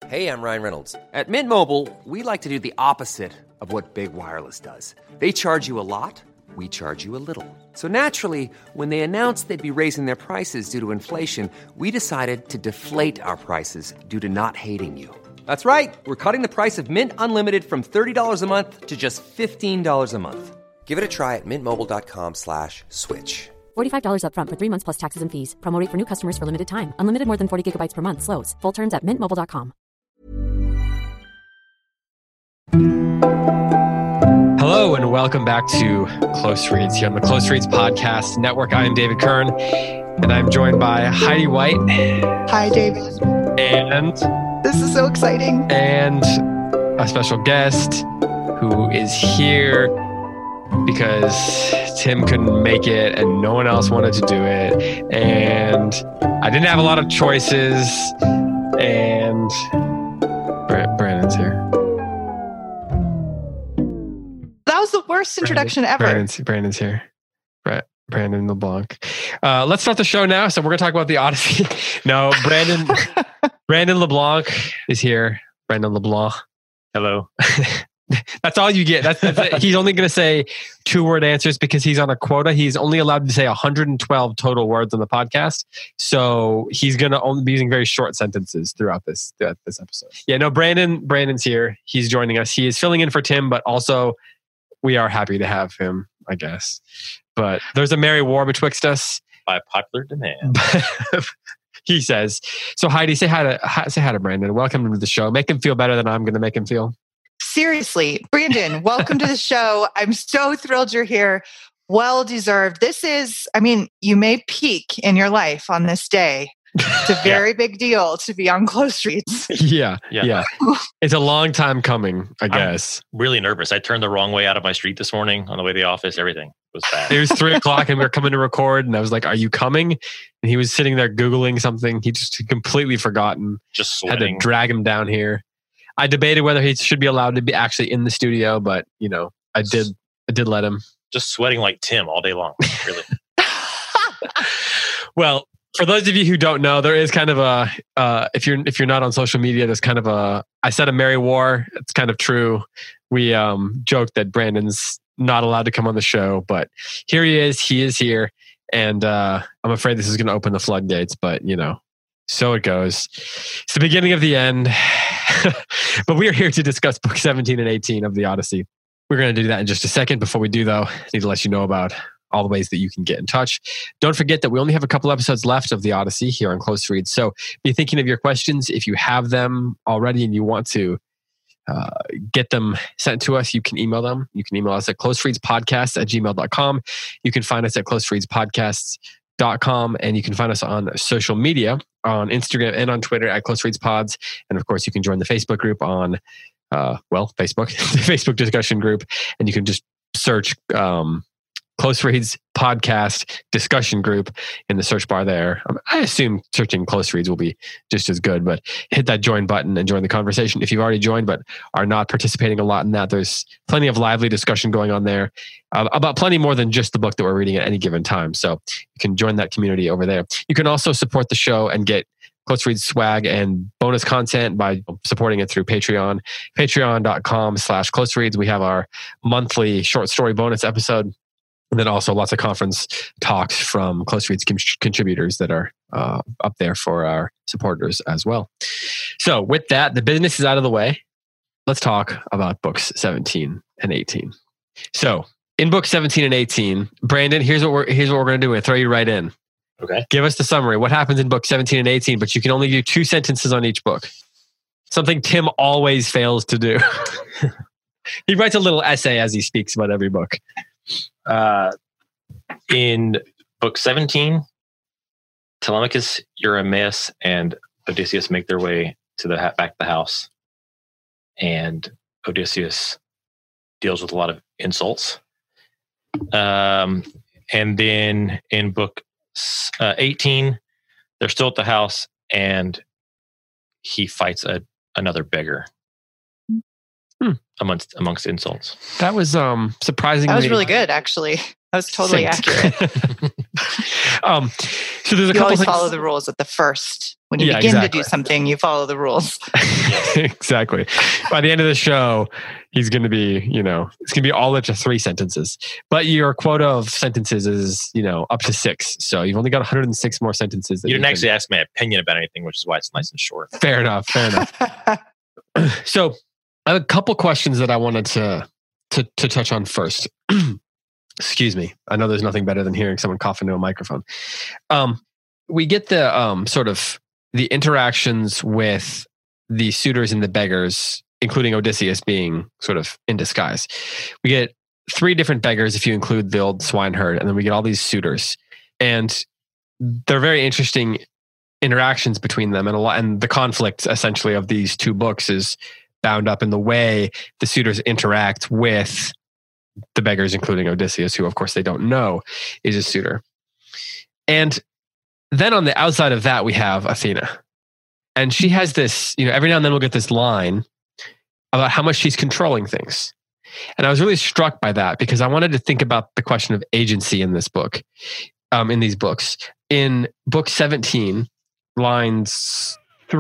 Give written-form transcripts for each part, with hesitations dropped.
Hey, I'm Ryan Reynolds. At Mint Mobile, we like to do the opposite of what Big Wireless does. They charge you a lot, we charge you a little. So naturally, when they announced they'd be raising their prices due to inflation, we decided to deflate our prices due to not hating you. That's right. We're cutting the price of Mint Unlimited from $30 a month to just $15 a month. Give it a try at mintmobile.com/switch. $45 up front for 3 months plus taxes and fees. Promo rate for new customers for limited time. Unlimited more than 40 gigabytes per month. Slows full terms at mintmobile.com. Hello and welcome back to Close Reads here on the Close Reads Podcast Network. I am David Kern and I'm joined by Heidi White. Hi, David. And this is so exciting. And a special guest who is here because Tim couldn't make it and no one else wanted to do it. And I didn't have a lot of choices. And Brandon's here. That was the worst introduction ever. Brandon's here. Brandon LeBlanc. Let's start the show now. So we're going to talk about the Odyssey. No, Brandon LeBlanc is here. Brandon LeBlanc. Hello. That's all you get. That's it. He's only going to say 2-word answers because he's on a quota. He's only allowed to say 112 total words on the podcast. So he's going to only be using very short sentences throughout this episode. Yeah, no, Brandon's here. He's joining us. He is filling in for Tim, but also we are happy to have him, I guess. But there's a merry war betwixt us. By popular demand. He says. So Heidi, say hi to Brandon. Welcome to the show. Make him feel better than I'm going to make him feel. Seriously, Brandon, welcome to the show. I'm so thrilled you're here. Well deserved. This is, you may peak in your life on this day. It's a very big deal to be on Close Reads. Yeah. It's a long time coming, I guess. I'm really nervous. I turned the wrong way out of my street this morning on the way to the office. Everything was bad. It was 3:00 and we were coming to record and I was like, are you coming? And he was sitting there Googling something. He just completely forgotten. Just sweating. Had to drag him down here. I debated whether he should be allowed to be actually in the studio, but I did let him. Just sweating like Tim all day long. Really. Well, for those of you who don't know, there is kind of a if you're not on social media, there's kind of I said a merry war. It's kind of true. We joked that Brandon's not allowed to come on the show, but here he is. He is here, and I'm afraid this is going to open the floodgates. But so it goes. It's the beginning of the end. But we are here to discuss book 17 and 18 of the Odyssey. We're going to do that in just a second. Before we do, though, I need to let you know about all the ways that you can get in touch. Don't forget that we only have a couple episodes left of the Odyssey here on Close Reads. So be thinking of your questions. If you have them already and you want to get them sent to us, you can email them. You can email us at closereadspodcast@gmail.com. You can find us at closereadspodcasts.com, and you can find us on social media on Instagram and on Twitter at Close Reads Pods. And of course, you can join the Facebook group on, Facebook, the Facebook discussion group, and you can just search Close Reads Podcast Discussion Group in the search bar there. I assume searching Close Reads will be just as good, but hit that join button and join the conversation. If you've already joined but are not participating a lot in that, there's plenty of lively discussion going on there about plenty more than just the book that we're reading at any given time. So you can join that community over there. You can also support the show and get Close Reads swag and bonus content by supporting it through Patreon. Patreon.com/Close Reads. We have our monthly short story bonus episode. And then also lots of conference talks from Close Reads contributors that are up there for our supporters as well. So with that, the business is out of the way. Let's talk about books 17 and 18. So in book 17 and 18, Brandon, here's what we're going to do. We're going to throw you right in. Okay. Give us the summary. What happens in book 17 and 18, but you can only do 2 sentences on each book. Something Tim always fails to do. He writes a little essay as he speaks about every book. In book 17, Telemachus, Eurymaeus, and Odysseus make their way to back to the house, and Odysseus deals with a lot of insults. And then in book 18, they're still at the house, and he fights another beggar. Amongst insults. That was surprisingly... That was really good, actually. That was totally accurate. So there's a couple always things... follow the rules at the first When you begin to do something, you follow the rules. Exactly. By the end of the show, he's going to be, it's going to be all up to 3 sentences. But your quota of sentences is, up to 6. So you've only got 106 more sentences. You didn't actually ask my opinion about anything, which is why it's nice and short. Fair enough. So I have a couple questions that I wanted to touch on first. Excuse me. I know there's nothing better than hearing someone cough into a microphone. We get the sort of the interactions with the suitors and the beggars, including Odysseus being sort of in disguise. We get 3 different beggars if you include the old swineherd, and then we get all these suitors. And they're very interesting interactions between them, and the conflict essentially of these 2 books is bound up in the way the suitors interact with the beggars, including Odysseus, who of course they don't know is a suitor. And then on the outside of that, we have Athena. And she has this, every now and then we'll get this line about how much she's controlling things. And I was really struck by that because I wanted to think about the question of agency in this book, in these books. In book 17, lines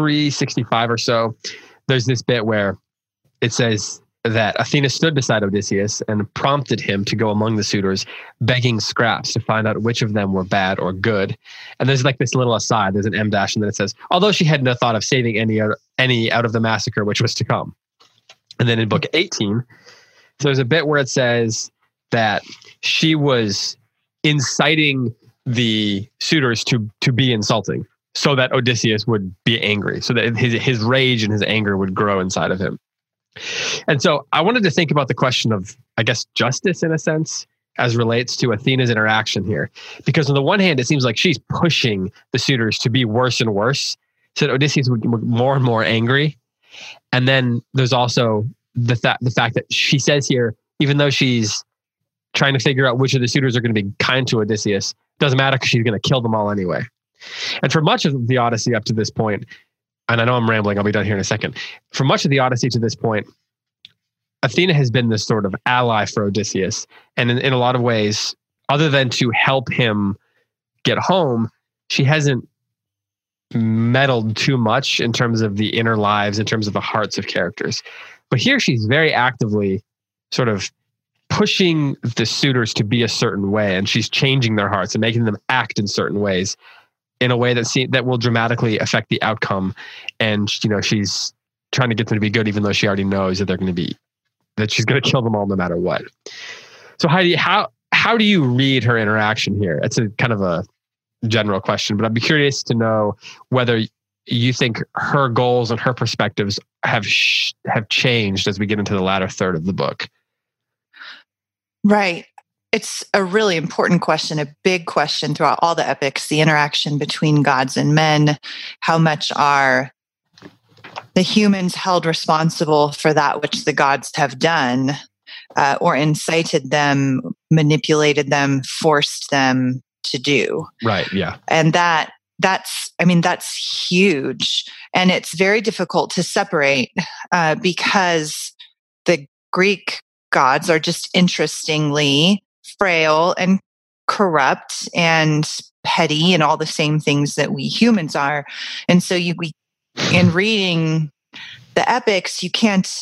365 or so, there's this bit where it says that Athena stood beside Odysseus and prompted him to go among the suitors, begging scraps to find out which of them were bad or good. And there's like this little aside, there's an M dash, and then it says, although she had no thought of saving any out of the massacre which was to come. And then in book 18, so there's a bit where it says that she was inciting the suitors to be insulting so that Odysseus would be angry, so that his rage and his anger would grow inside of him. And so I wanted to think about the question of, I guess, justice in a sense, as relates to Athena's interaction here. Because on the one hand, it seems like she's pushing the suitors to be worse and worse, so that Odysseus would get more and more angry. And then there's also the fact that she says here, even though she's trying to figure out which of the suitors are going to be kind to Odysseus, doesn't matter because she's going to kill them all anyway. And for much of the Odyssey up to this point, and I know I'm rambling, I'll be done here in a second. For much of the Odyssey to this point, Athena has been this sort of ally for Odysseus. And in a lot of ways, other than to help him get home, she hasn't meddled too much in terms of the inner lives, in terms of the hearts of characters. But here she's very actively sort of pushing the suitors to be a certain way, and she's changing their hearts and making them act in certain ways, in a way that will dramatically affect the outcome. And she's trying to get them to be good, even though she already knows that she's going to kill them all no matter what. So Heidi, how do you read her interaction here? It's a kind of a general question, but I'd be curious to know whether you think her goals and her perspectives have changed as we get into the latter third of the book. Right. It's a really important question, a big question throughout all the epics, the interaction between gods and men. How much are the humans held responsible for that which the gods have done, or incited them, manipulated them, forced them to do? Right, yeah. And that's huge. And it's very difficult to separate because the Greek gods are just interestingly frail and corrupt and petty and all the same things that we humans are. And so in reading the epics, you can't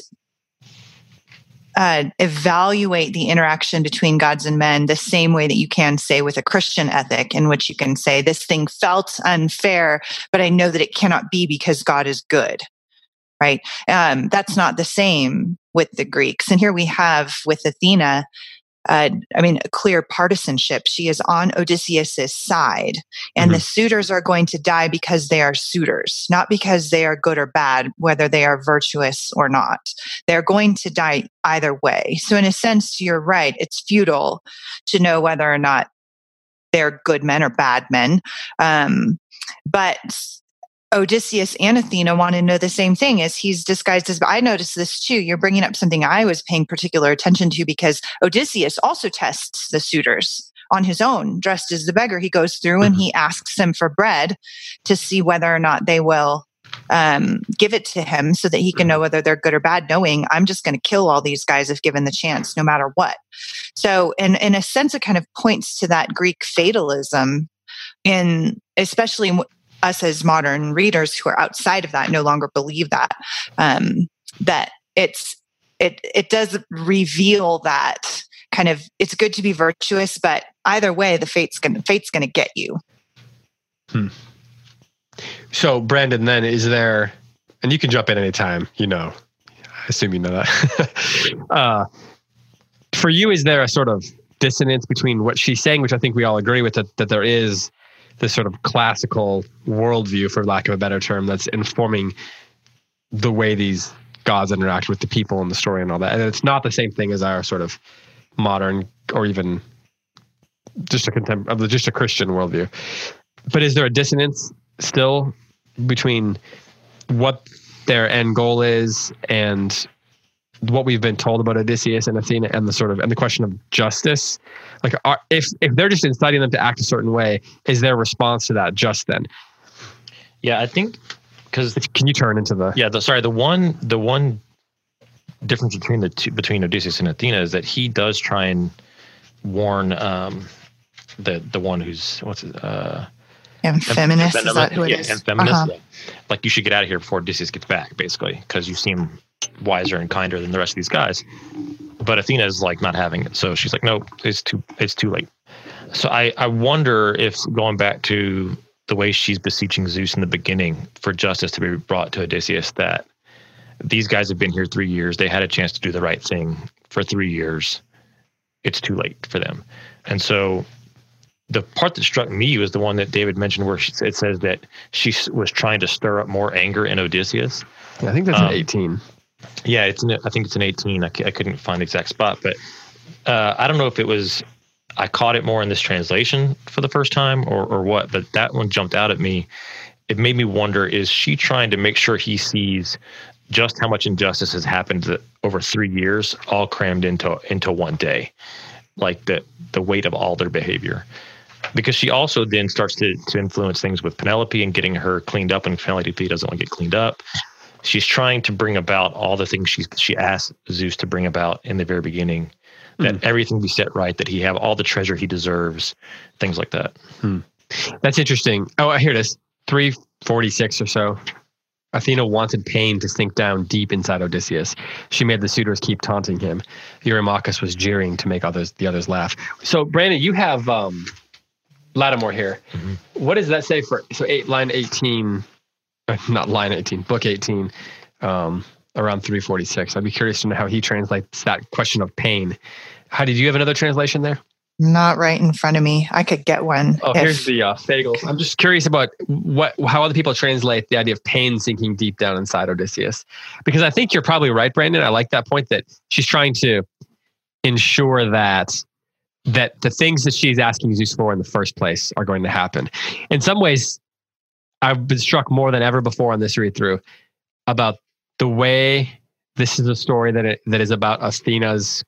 evaluate the interaction between gods and men the same way that you can say with a Christian ethic, in which you can say this thing felt unfair, but I know that it cannot be because God is good, right? That's not the same with the Greeks. And here we have with Athena, a clear partisanship. She is on Odysseus's side, and the suitors are going to die because they are suitors, not because they are good or bad, whether they are virtuous or not. They're going to die either way. So in a sense, you're right. It's futile to know whether or not they're good men or bad men. But Odysseus and Athena want to know the same thing, as he's disguised as, I noticed this too. You're bringing up something I was paying particular attention to, because Odysseus also tests the suitors on his own, dressed as the beggar. He goes through and he asks them for bread to see whether or not they will give it to him, so that he can know whether they're good or bad, knowing I'm just going to kill all these guys if given the chance, no matter what. So in a sense, it kind of points to that Greek fatalism, especially us as modern readers who are outside of that no longer believe that, that it does reveal that kind of, it's good to be virtuous, but either way, the fate's gonna get you. So Brandon, then is there, and you can jump in anytime, I assume you know that. For you, is there a sort of dissonance between what she's saying, which I think we all agree with, that there is this sort of classical worldview, for lack of a better term, that's informing the way these gods interact with the people in the story and all that. And it's not the same thing as our sort of modern or even just a Christian worldview. But is there a dissonance still between what their end goal is and what we've been told about Odysseus and Athena, and the question of justice? Like, if they're just inciting them to act a certain way, is their response to that just then? Yeah, I think, because can you turn into the the one difference between Odysseus and Athena is that he does try and warn the one who's Amphiminus, is that who it is? Amphiminus, yeah. Like, you should get out of here before Odysseus gets back, basically, because you seem wiser and kinder than the rest of these guys. But Athena is like not having it, so she's like, no, it's too late. So I wonder if, going back to the way she's beseeching Zeus in the beginning for justice to be brought to Odysseus, that these guys have been here 3 years, they had a chance to do the right thing for 3 years, it's too late for them. And so the part that struck me was the one that David mentioned, where it says that she was trying to stir up more anger in Odysseus. Yeah, I think that's an 18. Yeah, I think it's an 18. I couldn't find the exact spot, but I don't know if it was, I caught it more in this translation for the first time or what, but that one jumped out at me. It made me wonder, is she trying to make sure he sees just how much injustice has happened over 3 years, all crammed into one day, like the weight of all their behavior? Because she also then starts to influence things with Penelope and getting her cleaned up, and Penelope doesn't want to get cleaned up. She's trying to bring about all the things she asked Zeus to bring about in the very beginning, that everything be set right, that he have all the treasure he deserves, things like that. That's interesting. Oh, here it is. 346 or so. Athena wanted pain to sink down deep inside Odysseus. She made the suitors keep taunting him. Eurymachus was jeering to make the others laugh. So, Brandon, you have Lattimore here. What does that say line 18? Not line 18, book 18, around 346. I'd be curious to know how he translates that question of pain. How did you have another translation there? Not right in front of me. I could get one. Oh, here's the Fagles. I'm just curious about how other people translate the idea of pain sinking deep down inside Odysseus. Because I think you're probably right, Brandon. I like that point, that she's trying to ensure that the things that she's asking Zeus for in the first place are going to happen. In some ways, I've been struck more than ever before on this read through about the way this is a story that is about Athena's.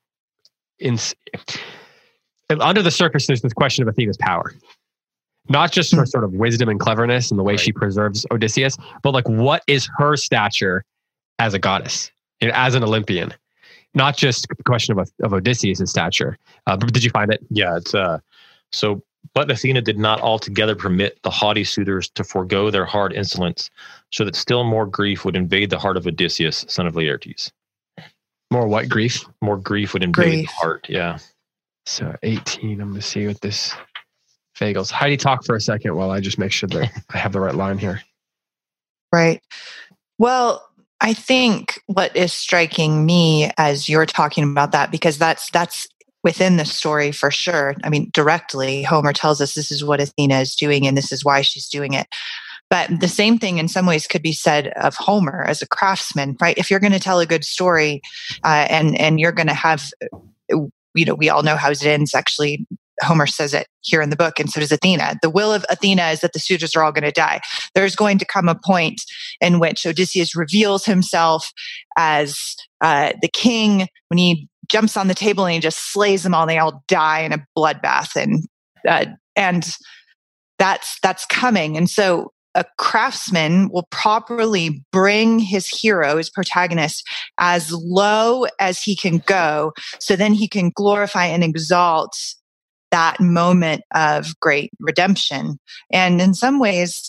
Under the surface, there's this question of Athena's power, not just her sort of wisdom and cleverness and the way she preserves Odysseus, but like, what is her stature as a goddess, as an Olympian? Not just the question of Odysseus' stature. Did you find it? Yeah, it's so. But Athena did not altogether permit the haughty suitors to forego their hard insolence, so that still more grief would invade the heart of Odysseus, son of Laertes. More what grief? More grief would invade the heart, yeah. So 18, I'm going to see what this Fagles. Heidi, talk for a second while I just make sure that I have the right line here. Right. Well, I think what is striking me as you're talking about that, because that's within the story for sure. I mean, directly, Homer tells us this is what Athena is doing and this is why she's doing it. But the same thing in some ways could be said of Homer as a craftsman, right? If you're going to tell a good story and you're going to have, we all know how it ends. Actually, Homer says it here in the book, and so does Athena. The will of Athena is that the suitors are all going to die. There's going to come a point in which Odysseus reveals himself as the king when he jumps on the table and he just slays them all. And they all die in a bloodbath, and that's coming. And so a craftsman will properly bring his hero, his protagonist, as low as he can go, so then he can glorify and exalt that moment of great redemption. And in some ways,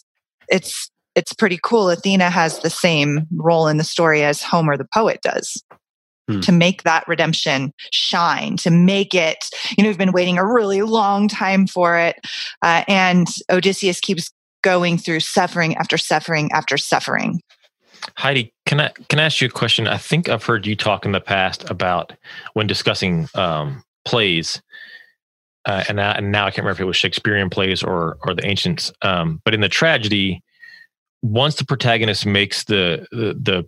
it's pretty cool. Athena has the same role in the story as Homer the poet does. To make that redemption shine, to make it, we've been waiting a really long time for it. And Odysseus keeps going through suffering after suffering after suffering. Heidi, can I ask you a question? I think I've heard you talk in the past about when discussing plays, and now I can't remember if it was Shakespearean plays or the ancients. But in the tragedy, once the protagonist makes the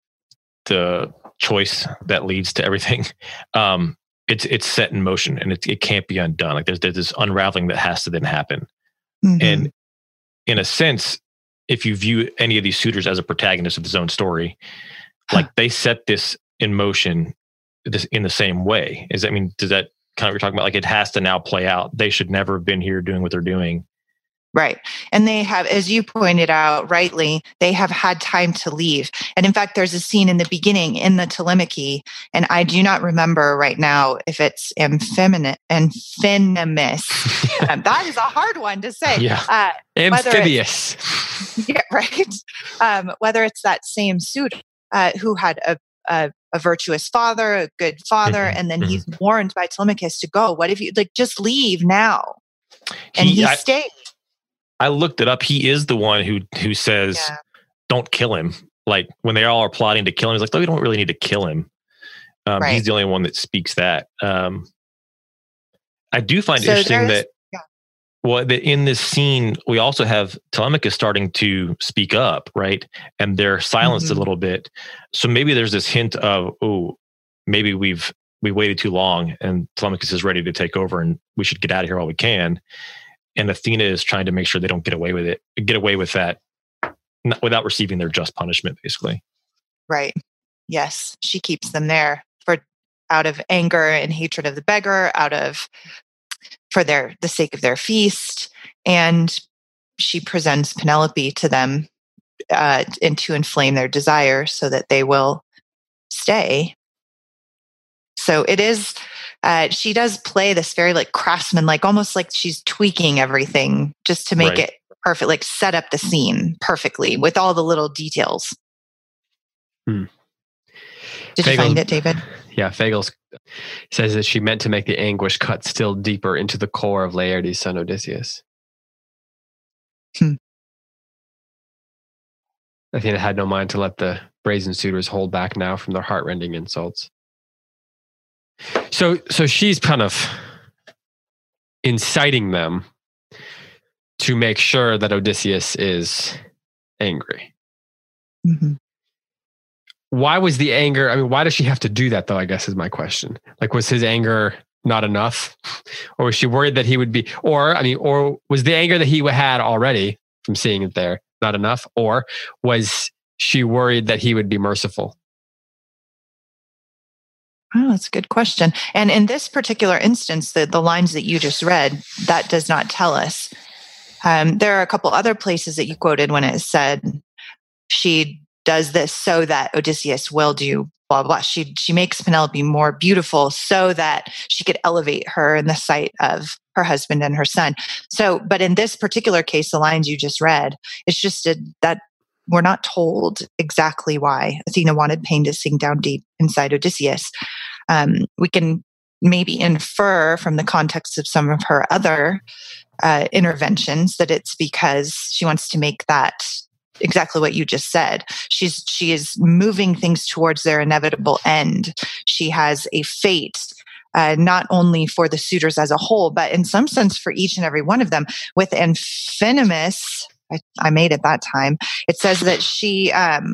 choice that leads to everything, it's set in motion and it can't be undone. Like there's this unraveling that has to then happen. Mm-hmm. And in a sense, if you view any of these suitors as a protagonist of his own story, like they set this in motion in the same way. Does that kind of what you're talking about? Like it has to now play out. They should never have been here doing what they're doing. Right. And they have, as you pointed out rightly, they have had time to leave. And in fact, there's a scene in the beginning in the Telemachy, and I do not remember right now if it's Amphinomus. That is a hard one to say. Yeah. Amphibious. Yeah, right. Whether it's that same suitor who had a virtuous father, a good father, and then he's warned by Telemachus to go. What if you just leave now? And he stayed. I looked it up. He is the one who says, don't kill him. Like when they all are plotting to kill him, he's like, no, we don't really need to kill him. Right. He's the only one that speaks that. I do find it interesting that in this scene, we also have Telemachus starting to speak up, right? And they're silenced a little bit. So maybe there's this hint of, maybe we waited too long and Telemachus is ready to take over and we should get out of here while we can. And Athena is trying to make sure they don't get away with that without receiving their just punishment, basically. Right. Yes. She keeps them there out of anger and hatred of the beggar, for the sake of their feast. And she presents Penelope to them and to inflame their desire so that they will stay. So it is, she does play this very craftsman, almost like she's tweaking everything just to make it perfect, set up the scene perfectly with all the little details. Did you find it, David? Yeah, Fagel says that she meant to make the anguish cut still deeper into the core of Laertes' son Odysseus. Athena had no mind to let the brazen suitors hold back now from their heart-rending insults. So she's kind of inciting them to make sure that Odysseus is angry. Mm-hmm. Why was the anger? Why does she have to do that, though? I guess is my question. Was his anger not enough, or was she worried that he would be? Or was the anger that he had already from seeing it there not enough, or was she worried that he would be merciful? Oh, that's a good question. And in this particular instance, the lines that you just read, that does not tell us. There are a couple other places that you quoted when it said she does this so that Odysseus will do blah, blah. She makes Penelope more beautiful so that she could elevate her in the sight of her husband and her son. So, but in this particular case, the lines you just read, it's just that we're not told exactly why Athena wanted pain to sink down deep inside Odysseus. We can maybe infer from the context of some of her other interventions that it's because she wants to make that exactly what you just said. She is moving things towards their inevitable end. She has a fate, not only for the suitors as a whole, but in some sense for each and every one of them. With Amphinomus, I made it that time. It says that she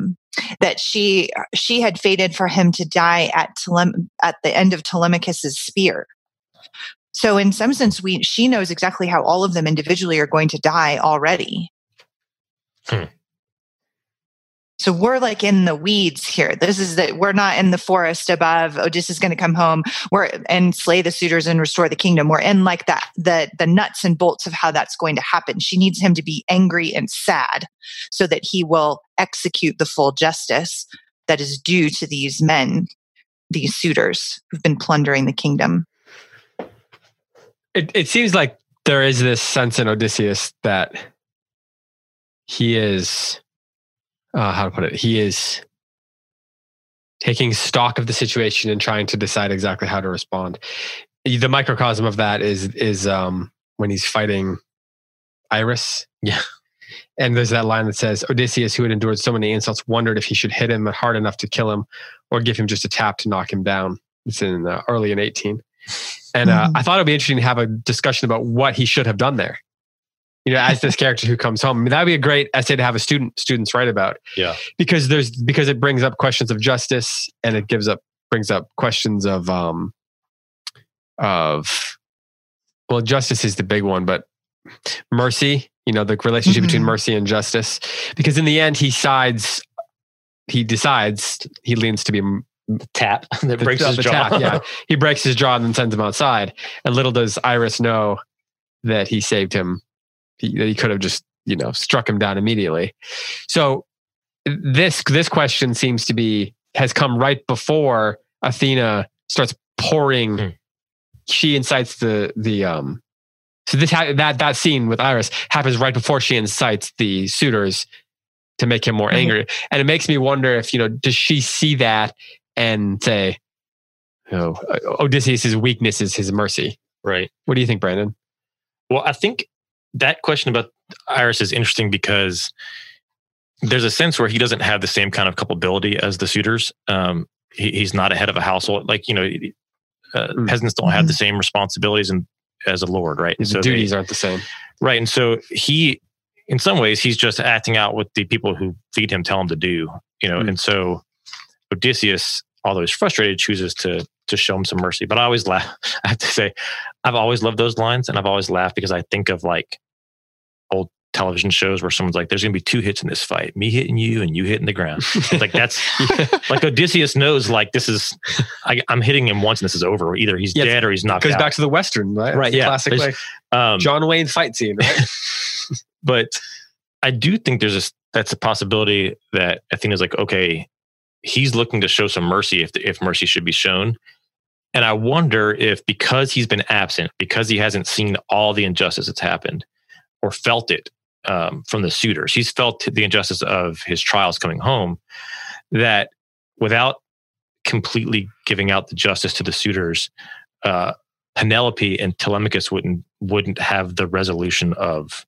had fated for him to die at the end of Telemachus's spear. So in some sense, she knows exactly how all of them individually are going to die already. So we're in the weeds here. We're not in the forest above. Odysseus is going to come home and slay the suitors and restore the kingdom. We're in the nuts and bolts of how that's going to happen. She needs him to be angry and sad so that he will execute the full justice that is due to these men, these suitors who've been plundering the kingdom. It seems like there is this sense in Odysseus that he is, how to put it? He is taking stock of the situation and trying to decide exactly how to respond. The microcosm of that is when he's fighting Iris. Yeah. And there's that line that says, Odysseus, who had endured so many insults, wondered if he should hit him hard enough to kill him or give him just a tap to knock him down. It's in early in 18. And I thought it'd be interesting to have a discussion about what he should have done there. As this character who comes home. I mean, that'd be a great essay to have students write about. Yeah. Because it brings up questions of justice, and it brings up questions of justice is the big one, but mercy, the relationship between mercy and justice. Because in the end, he leans to be tap that breaks his jaw. Tap, yeah. He breaks his jaw and then sends him outside. And little does Iris know that he saved him. That he could have just, struck him down immediately. So this question seems to has come right before Athena starts pouring. She incites so that scene with Iris happens right before she incites the suitors to make him more angry. And it makes me wonder if, does she see that and say, Odysseus' weakness is his mercy? Right. What do you think, Brandon? Well, I think that question about Iris is interesting because there's a sense where he doesn't have the same kind of culpability as the suitors. He's not a head of a household. Peasants don't have the same responsibilities as a lord, right? So duties aren't the same. Right. And so in some ways, he's just acting out what the people who feed him tell him to do, and so Odysseus, although he's frustrated, chooses to show him some mercy. But I always laugh. I have to say, I've always loved those lines, and I've always laughed because I think of old television shows where someone's like, there's going to be 2 hits in this fight, me hitting you and you hitting the ground. That's like Odysseus knows, this is, I'm hitting him once and this is over. Either he's dead or he's knocked out. Goes back to the Western, right? Right. Yeah. Classic, John Wayne fight scene, right? But I do think that's a possibility that Athena's like, okay, he's looking to show some mercy if mercy should be shown. And I wonder if because he's been absent, because he hasn't seen all the injustice that's happened or felt it from the suitors, he's felt the injustice of his trials coming home, that without completely giving out the justice to the suitors, Penelope and Telemachus wouldn't have the resolution of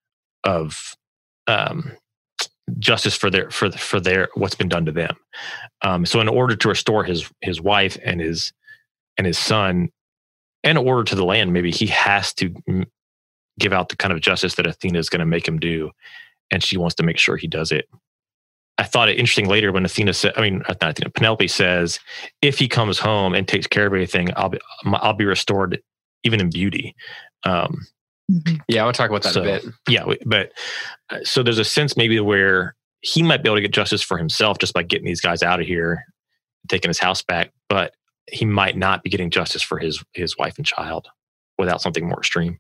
justice for their what's been done to them. So in order to restore his wife and his son, and in order to the land, maybe he has to give out the kind of justice that Athena is going to make him do, and she wants to make sure he does it. I thought it interesting later when Penelope says, if he comes home and takes care of everything, I'll be restored even in beauty. Yeah, I want to talk about that a bit. Yeah, but so there's a sense maybe where he might be able to get justice for himself just by getting these guys out of here, taking his house back, but he might not be getting justice for his wife and child without something more extreme.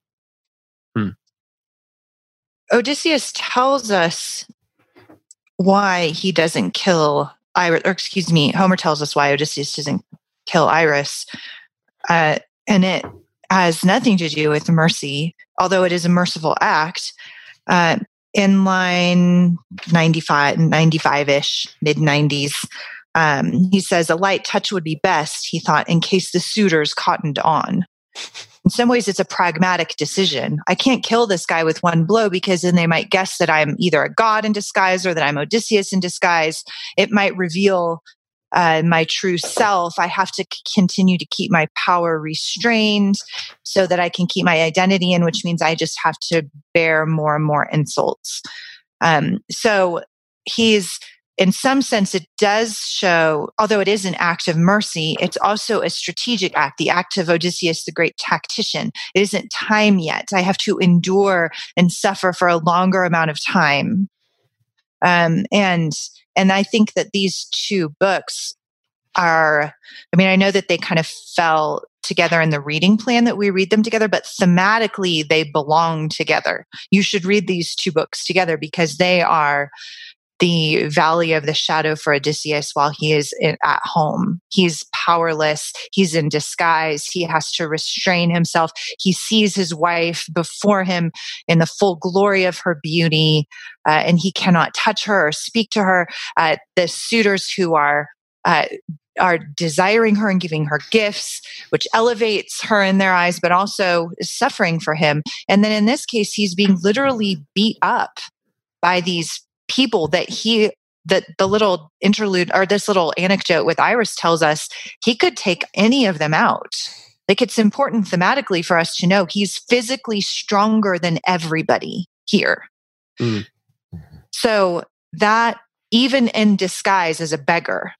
Odysseus tells us why he doesn't kill Iris, Homer tells us why Odysseus doesn't kill Iris. And it has nothing to do with mercy, although it is a merciful act. In line 95-ish, mid-90s, he says, a light touch would be best, he thought, in case the suitors cottoned on. In some ways, it's a pragmatic decision. I can't kill this guy with one blow because then they might guess that I'm either a god in disguise or that I'm Odysseus in disguise. It might reveal my true self. I have to continue to keep my power restrained so that I can keep my identity in, which means I just have to bear more and more insults. So he's, in some sense, it does show, although it is an act of mercy, it's also a strategic act, the act of Odysseus, the great tactician. It isn't time yet. I have to endure and suffer for a longer amount of time. And I think that these 2 books are, I know that they kind of fell together in the reading plan that we read them together, but thematically they belong together. You should read these 2 books together because they are the valley of the shadow for Odysseus while he is at home. He's powerless. He's in disguise. He has to restrain himself. He sees his wife before him in the full glory of her beauty, and he cannot touch her or speak to her. The suitors who are desiring her and giving her gifts, which elevates her in their eyes, but also is suffering for him. And then in this case, he's being literally beat up by these people that the little interlude or this little anecdote with Iris tells us he could take any of them out. Like, it's important thematically for us to know he's physically stronger than everybody here. Mm. So that even in disguise as a beggar,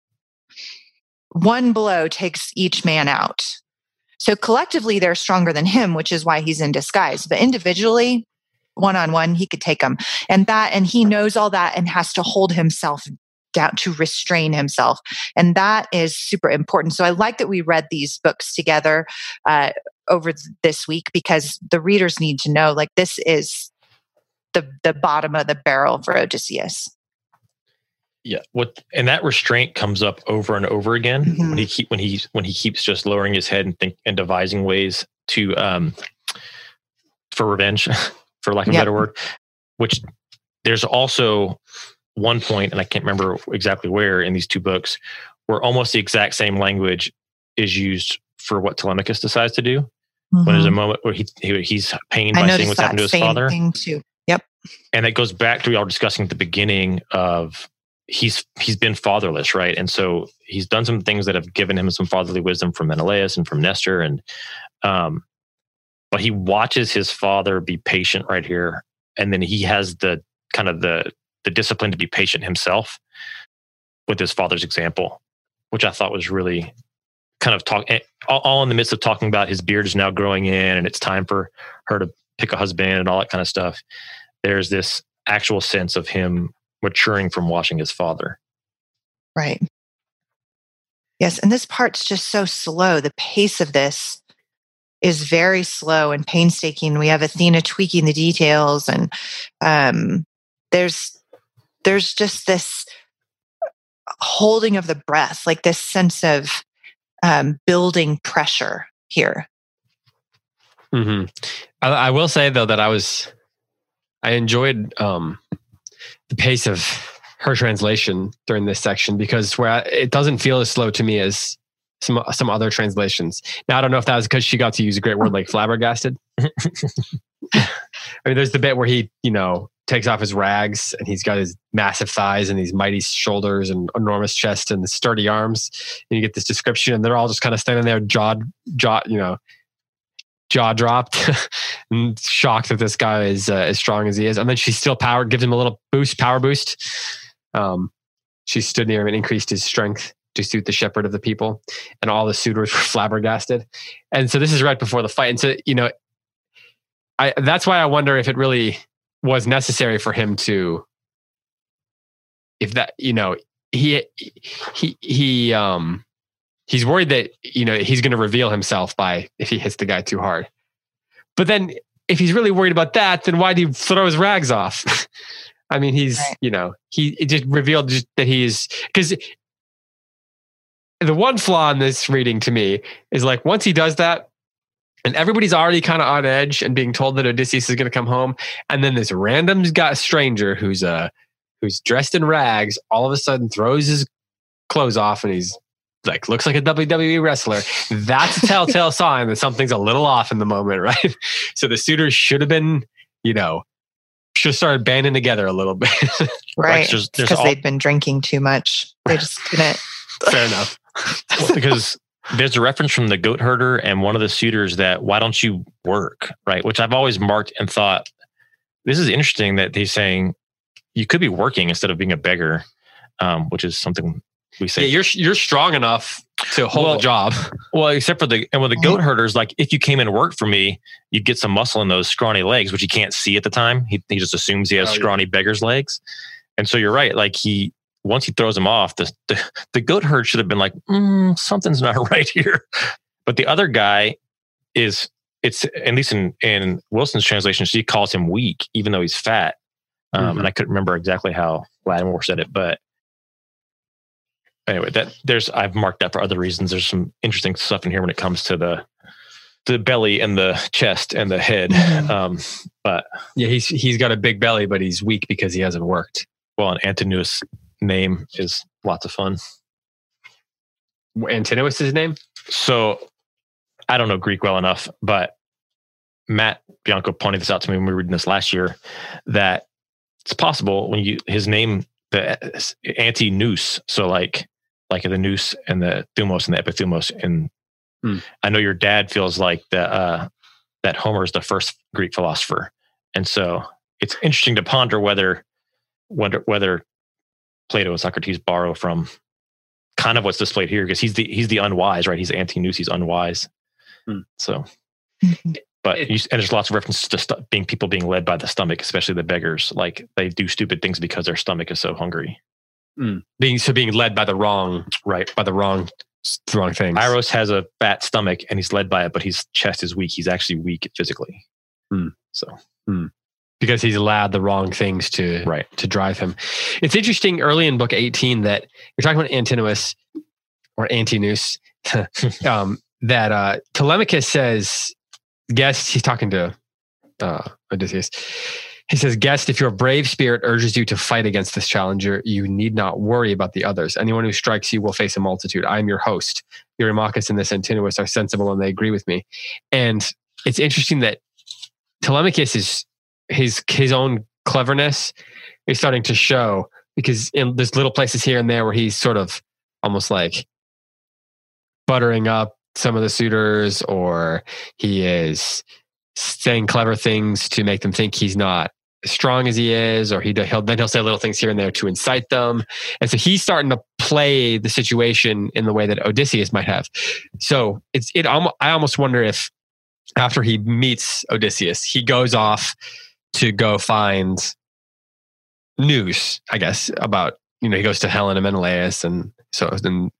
one blow takes each man out. So collectively, they're stronger than him, which is why he's in disguise. But individually, one-on-one, he could take them. And he knows all that and has to hold himself down to restrain himself. And that is super important. So I like that we read these books together over this week, because the readers need to know, like, this is the bottom of the barrel for Odysseus. Yeah, and that restraint comes up over and over again when he keeps just lowering his head and devising ways to for revenge, for lack of a better word. Which there's also one point, and I can't remember exactly where in these two books, where almost the exact same language is used for what Telemachus decides to do. When there's a moment where he's pained by seeing what's happened to his father. Thing too. Yep. And it goes back to what we all discussing at the beginning of he's been fatherless, right? And so he's done some things that have given him some fatherly wisdom from Menelaus and from Nestor, and but he watches his father be patient right here, and then he has the kind of the discipline to be patient himself with his father's example, which I thought was really kind of all in the midst of talking about his beard is now growing in and it's time for her to pick a husband and all that kind of stuff. There's this actual sense of him maturing from watching his father. Right. Yes. And this part's just so slow. The pace of this is very slow and painstaking. We have Athena tweaking the details, and there's just this holding of the breath, like this sense of building pressure here. Mm-hmm. I will say though that I enjoyed the pace of her translation during this section, because it doesn't feel as slow to me as some other translations. Now, I don't know if that was because she got to use a great word like flabbergasted. I mean, there's the bit where he, takes off his rags and he's got his massive thighs and these mighty shoulders and enormous chest and the sturdy arms. And you get this description, and they're all just kind of standing there, jaw dropped and shocked that this guy is as strong as he is. And then she still gives him a little power boost. She stood near him and increased his strength to suit the shepherd of the people, and all the suitors were flabbergasted. And so this is right before the fight. And so, that's why I wonder if it really was necessary for him to, if that, he's worried that, he's going to reveal himself if he hits the guy too hard. But then if he's really worried about that, then why do you throw his rags off? I mean, he's, right. He just revealed that because the one flaw in this reading to me is, like, once he does that, and everybody's already kind of on edge and being told that Odysseus is going to come home, and then this random stranger who's dressed in rags all of a sudden throws his clothes off and he's like, looks like a WWE wrestler. That's a telltale sign that something's a little off in the moment, right? So the suitors should have been, should have started banding together a little bit. Right. Because they'd been drinking too much. They just couldn't. Fair enough. Well, because there's a reference from the goat herder and one of the suitors that, why don't you work? Right. Which I've always marked and thought, this is interesting that he's saying you could be working instead of being a beggar, which is something we say. Yeah, you're strong enough to hold a job. Well, except for with the goat herders, like, if you came and worked for me, you'd get some muscle in those scrawny legs, which he can't see at the time. He just assumes he has scrawny beggar's legs. And so you're right. Like, once he throws him off, the goat herd should have been like, something's not right here. But the other guy it's at least in Wilson's translation, she calls him weak, even though he's fat. And I couldn't remember exactly how Lattimore said it, but anyway, I've marked that for other reasons. There's some interesting stuff in here when it comes to the belly and the chest and the head. But yeah, he's got a big belly, but he's weak because he hasn't worked. Well, an Antinous name is lots of fun. Antinous is his name? So I don't know Greek well enough, but Matt Bianco pointed this out to me when we were reading this last year, that it's possible when his name, the anti-nous, so like the nous and the thumos and the epithumos. And I know your dad feels like that Homer is the first Greek philosopher. And so it's interesting to ponder whether Plato and Socrates borrow from kind of what's displayed here, because he's the unwise, right? He's anti-nous, he's unwise. So, but and there's lots of references to people being led by the stomach, especially the beggars. Like they do stupid things because their stomach is so hungry. Being led by the wrong, right? By the wrong things. Iros has a fat stomach and he's led by it, but his chest is weak. He's actually weak physically. Because he's allowed the wrong things to drive him. It's interesting early in book 18 that you're talking about Antinous or Antinous, that Telemachus says, guest, he's talking to Odysseus. He says, guest, if your brave spirit urges you to fight against this challenger, you need not worry about the others. Anyone who strikes you will face a multitude. I am your host. Eurymachus and this Antinous are sensible and they agree with me. And it's interesting that Telemachus is his own cleverness is starting to show, because there's little places here and there where he's sort of almost like buttering up some of the suitors, or he is saying clever things to make them think he's not as strong as he is, or he'll say little things here and there to incite them. And so he's starting to play the situation in the way that Odysseus might have. So I almost wonder if after he meets Odysseus, he goes off to go find news, I guess, about, he goes to Helen and Menelaus, and so then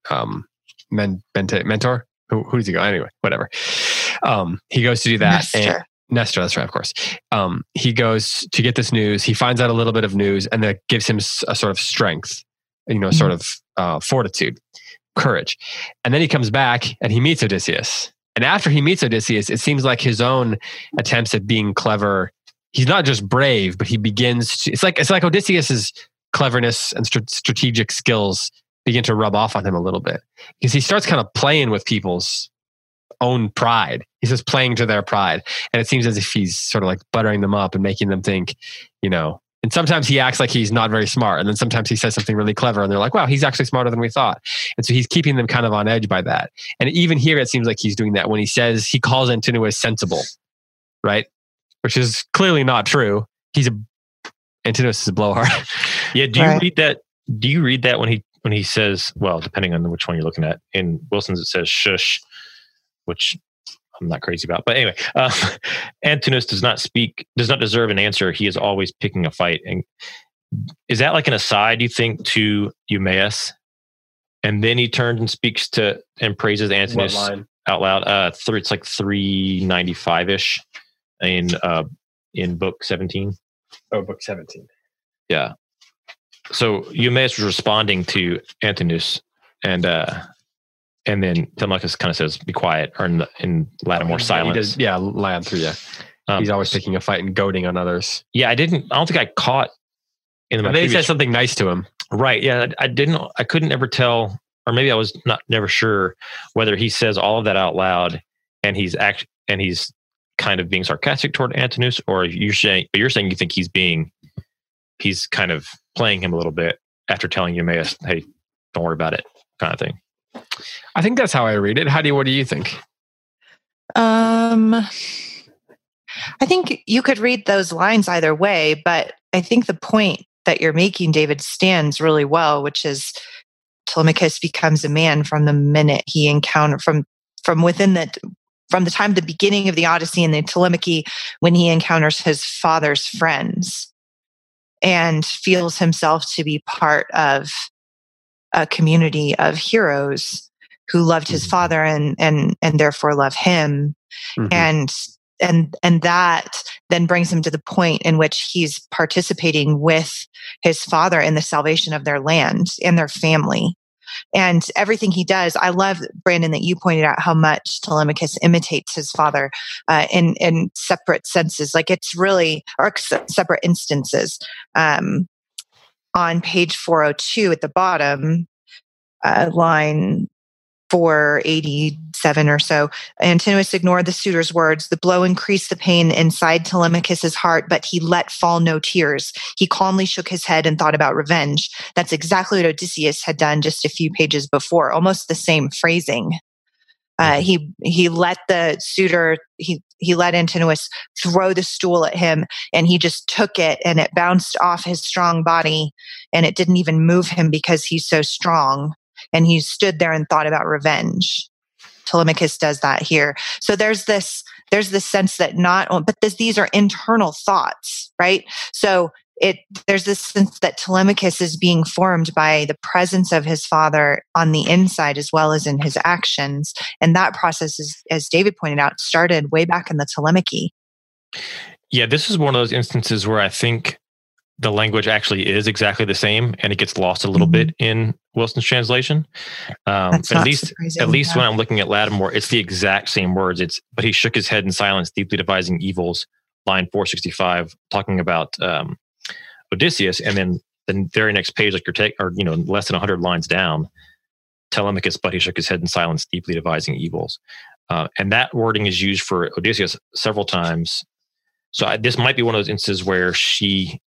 Mentor. Who does he go? Anyway, whatever. He goes to do that. Nestor, that's right, of course. He goes to get this news. He finds out a little bit of news, and that gives him a sort of strength, sort of fortitude, courage. And then he comes back and he meets Odysseus. And after he meets Odysseus, it seems like his own attempts at being clever, he's not just brave, but he begins to, it's like Odysseus's cleverness and strategic skills begin to rub off on him a little bit, because he starts kind of playing with people's own pride. He's just playing to their pride. And it seems as if he's sort of like buttering them up and making them think, and sometimes he acts like he's not very smart. And then sometimes he says something really clever and they're like, wow, he's actually smarter than we thought. And so he's keeping them kind of on edge by that. And even here, it seems like he's doing that when he calls Antinous sensible, right? Which is clearly not true. Antinous is a blowhard. Yeah. Do you read that? Do you read that when he says, well, depending on which one you're looking at, in Wilson's, it says shush, which I'm not crazy about. But anyway, Antinous does not deserve an answer. He is always picking a fight. And is that like an aside, you think, to Eumaeus? And then he turns and speaks and praises Antinous out loud. It's like 395-ish in book 17. Oh, book 17. Yeah. So Eumaeus was responding to Antinous, and then Telemachus kind of says, "Be quiet," or in Lattimore, silence. Lie through. Yeah, he's always picking a fight and goading on others. Yeah, I don't think I caught. Then he said something nice to him. Right. Yeah, I couldn't ever tell, or maybe I was never sure whether he says all of that out loud and he's kind of being sarcastic toward Antinous, or you're saying you think he's kind of playing him a little bit after telling Eumaeus, "Hey, don't worry about it," kind of thing. I think that's how I read it. What do you think? I think you could read those lines either way, but I think the point that you're making, David, stands really well, which is Telemachus becomes a man from the minute he encountered from the time the beginning of the Odyssey and the Telemachy, when he encounters his father's friends and feels himself to be part of a community of heroes who loved his father and therefore love him. Mm-hmm. And that then brings him to the point in which he's participating with his father in the salvation of their land and their family. And everything he does, I love, Brandon, that you pointed out how much Telemachus imitates his father in separate senses. Like it's really, or separate instances. On page 402 at the bottom, line 487 or so, Antinous ignored the suitor's words. The blow increased the pain inside Telemachus's heart, but he let fall no tears. He calmly shook his head and thought about revenge. That's exactly what Odysseus had done just a few pages before, almost the same phrasing. He let the suitor, he let Antinous throw the stool at him, and he just took it, and it bounced off his strong body, and it didn't even move him because he's so strong. And he stood there and thought about revenge. Telemachus does that here. So there's this sense that these are internal thoughts, right? So there's this sense that Telemachus is being formed by the presence of his father on the inside as well as in his actions. And that process is, as David pointed out, started way back in the Telemachy. Yeah, this is one of those instances where I think the language actually is exactly the same, and it gets lost a little bit in Wilson's translation. At least when I'm looking at Lattimore, it's the exact same words. But he shook his head in silence, deeply devising evils. Line 465, talking about Odysseus, and then the very next page, like less than 100 lines down, Telemachus, but he shook his head in silence, deeply devising evils. And that wording is used for Odysseus several times. So this might be one of those instances where she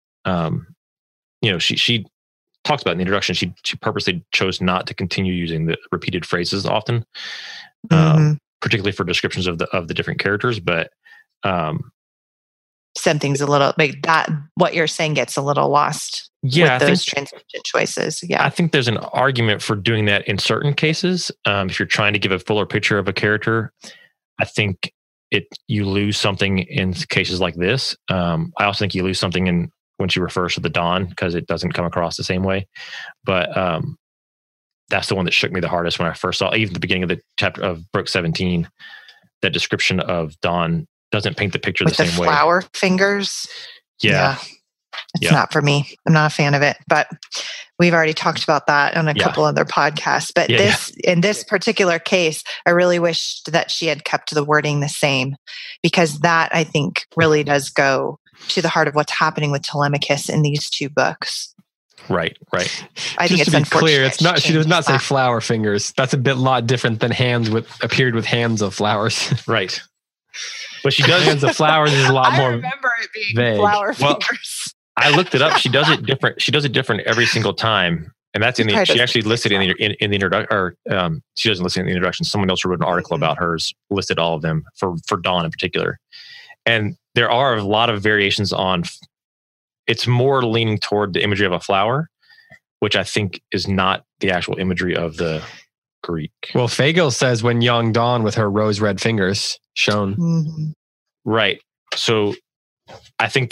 talks about in the introduction, she purposely chose not to continue using the repeated phrases often, particularly for descriptions of the different characters. But something's a little like that. What you're saying gets a little lost. Yeah, with those translation choices. Yeah, I think there's an argument for doing that in certain cases. If you're trying to give a fuller picture of a character, I think you lose something in cases like this. I also think you lose something when she refers to the dawn, because it doesn't come across the same way. But that's the one that shook me the hardest when I first saw, even the beginning of the chapter of Book 17, that description of dawn doesn't paint the picture with the same way. Flower fingers. Yeah. It's not for me. I'm not a fan of it, but we've already talked about that on a couple other podcasts. But in this particular case, I really wished that she had kept the wording the same, because that, I think, really does go to the heart of what's happening with Telemachus in these two books. Right. I think it's to be clear, it's not. She does not say flower fingers. That's a lot different than appeared with hands of flowers. Right. But she does hands of flowers is a lot more. I remember it being vague. Flower fingers. I looked it up. She does it different. She does it different every single time, and that's she actually listed in the introduction. Or she doesn't list it in the introduction. Someone else wrote an article about hers, listed all of them for Dawn in particular, and there are a lot of variations on. It's more leaning toward the imagery of a flower, which I think is not the actual imagery of the Greek. Well, Fagel says when young Dawn with her rose red fingers shone. Mm-hmm. Right. So I think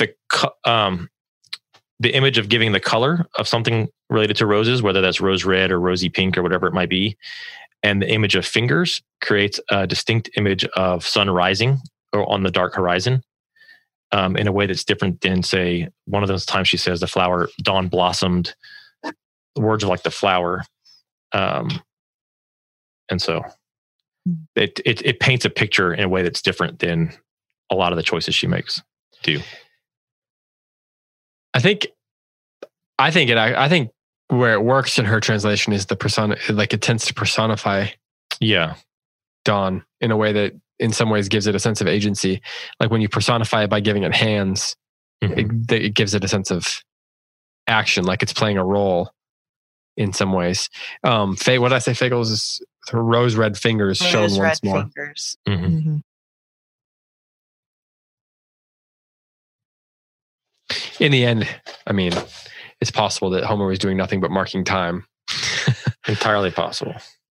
the image of giving the color of something related to roses, whether that's rose red or rosy pink or whatever it might be, and the image of fingers creates a distinct image of sun rising or on the dark horizon, in a way that's different than, say, one of those times she says the flower dawn blossomed. The words are like the flower, and so it paints a picture in a way that's different than a lot of the choices she makes do. I think where it works in her translation is the persona, like it tends to personify Dawn in a way that in some ways gives it a sense of agency. Like when you personify it by giving it hands, it gives it a sense of action, like it's playing a role in some ways. What did I say? Fagel's is her rose red fingers shown once more. Fingers. Mm-hmm. Mm-hmm. In the end, I mean, it's possible that Homer was doing nothing but marking time. Entirely possible.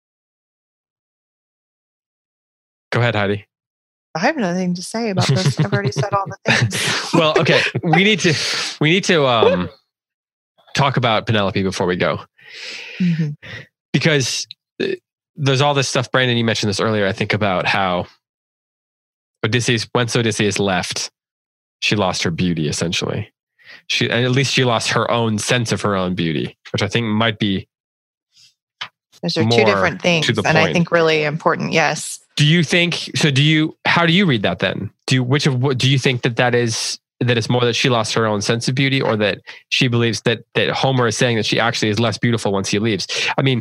Go ahead, Heidi. I have nothing to say about this. I've already said all the things. Well, okay. We need to talk about Penelope before we go. Mm-hmm. Because there's all this stuff, Brandon, you mentioned this earlier, I think, about how once Odysseus left, she lost her beauty, essentially. At least she lost her own sense of her own beauty, which I think might be Those are more two different things, to the and I point. think really important. Yes. Do you think so? How do you read that then? Do you think that it's more that she lost her own sense of beauty, or that she believes that Homer is saying that she actually is less beautiful once he leaves? I mean,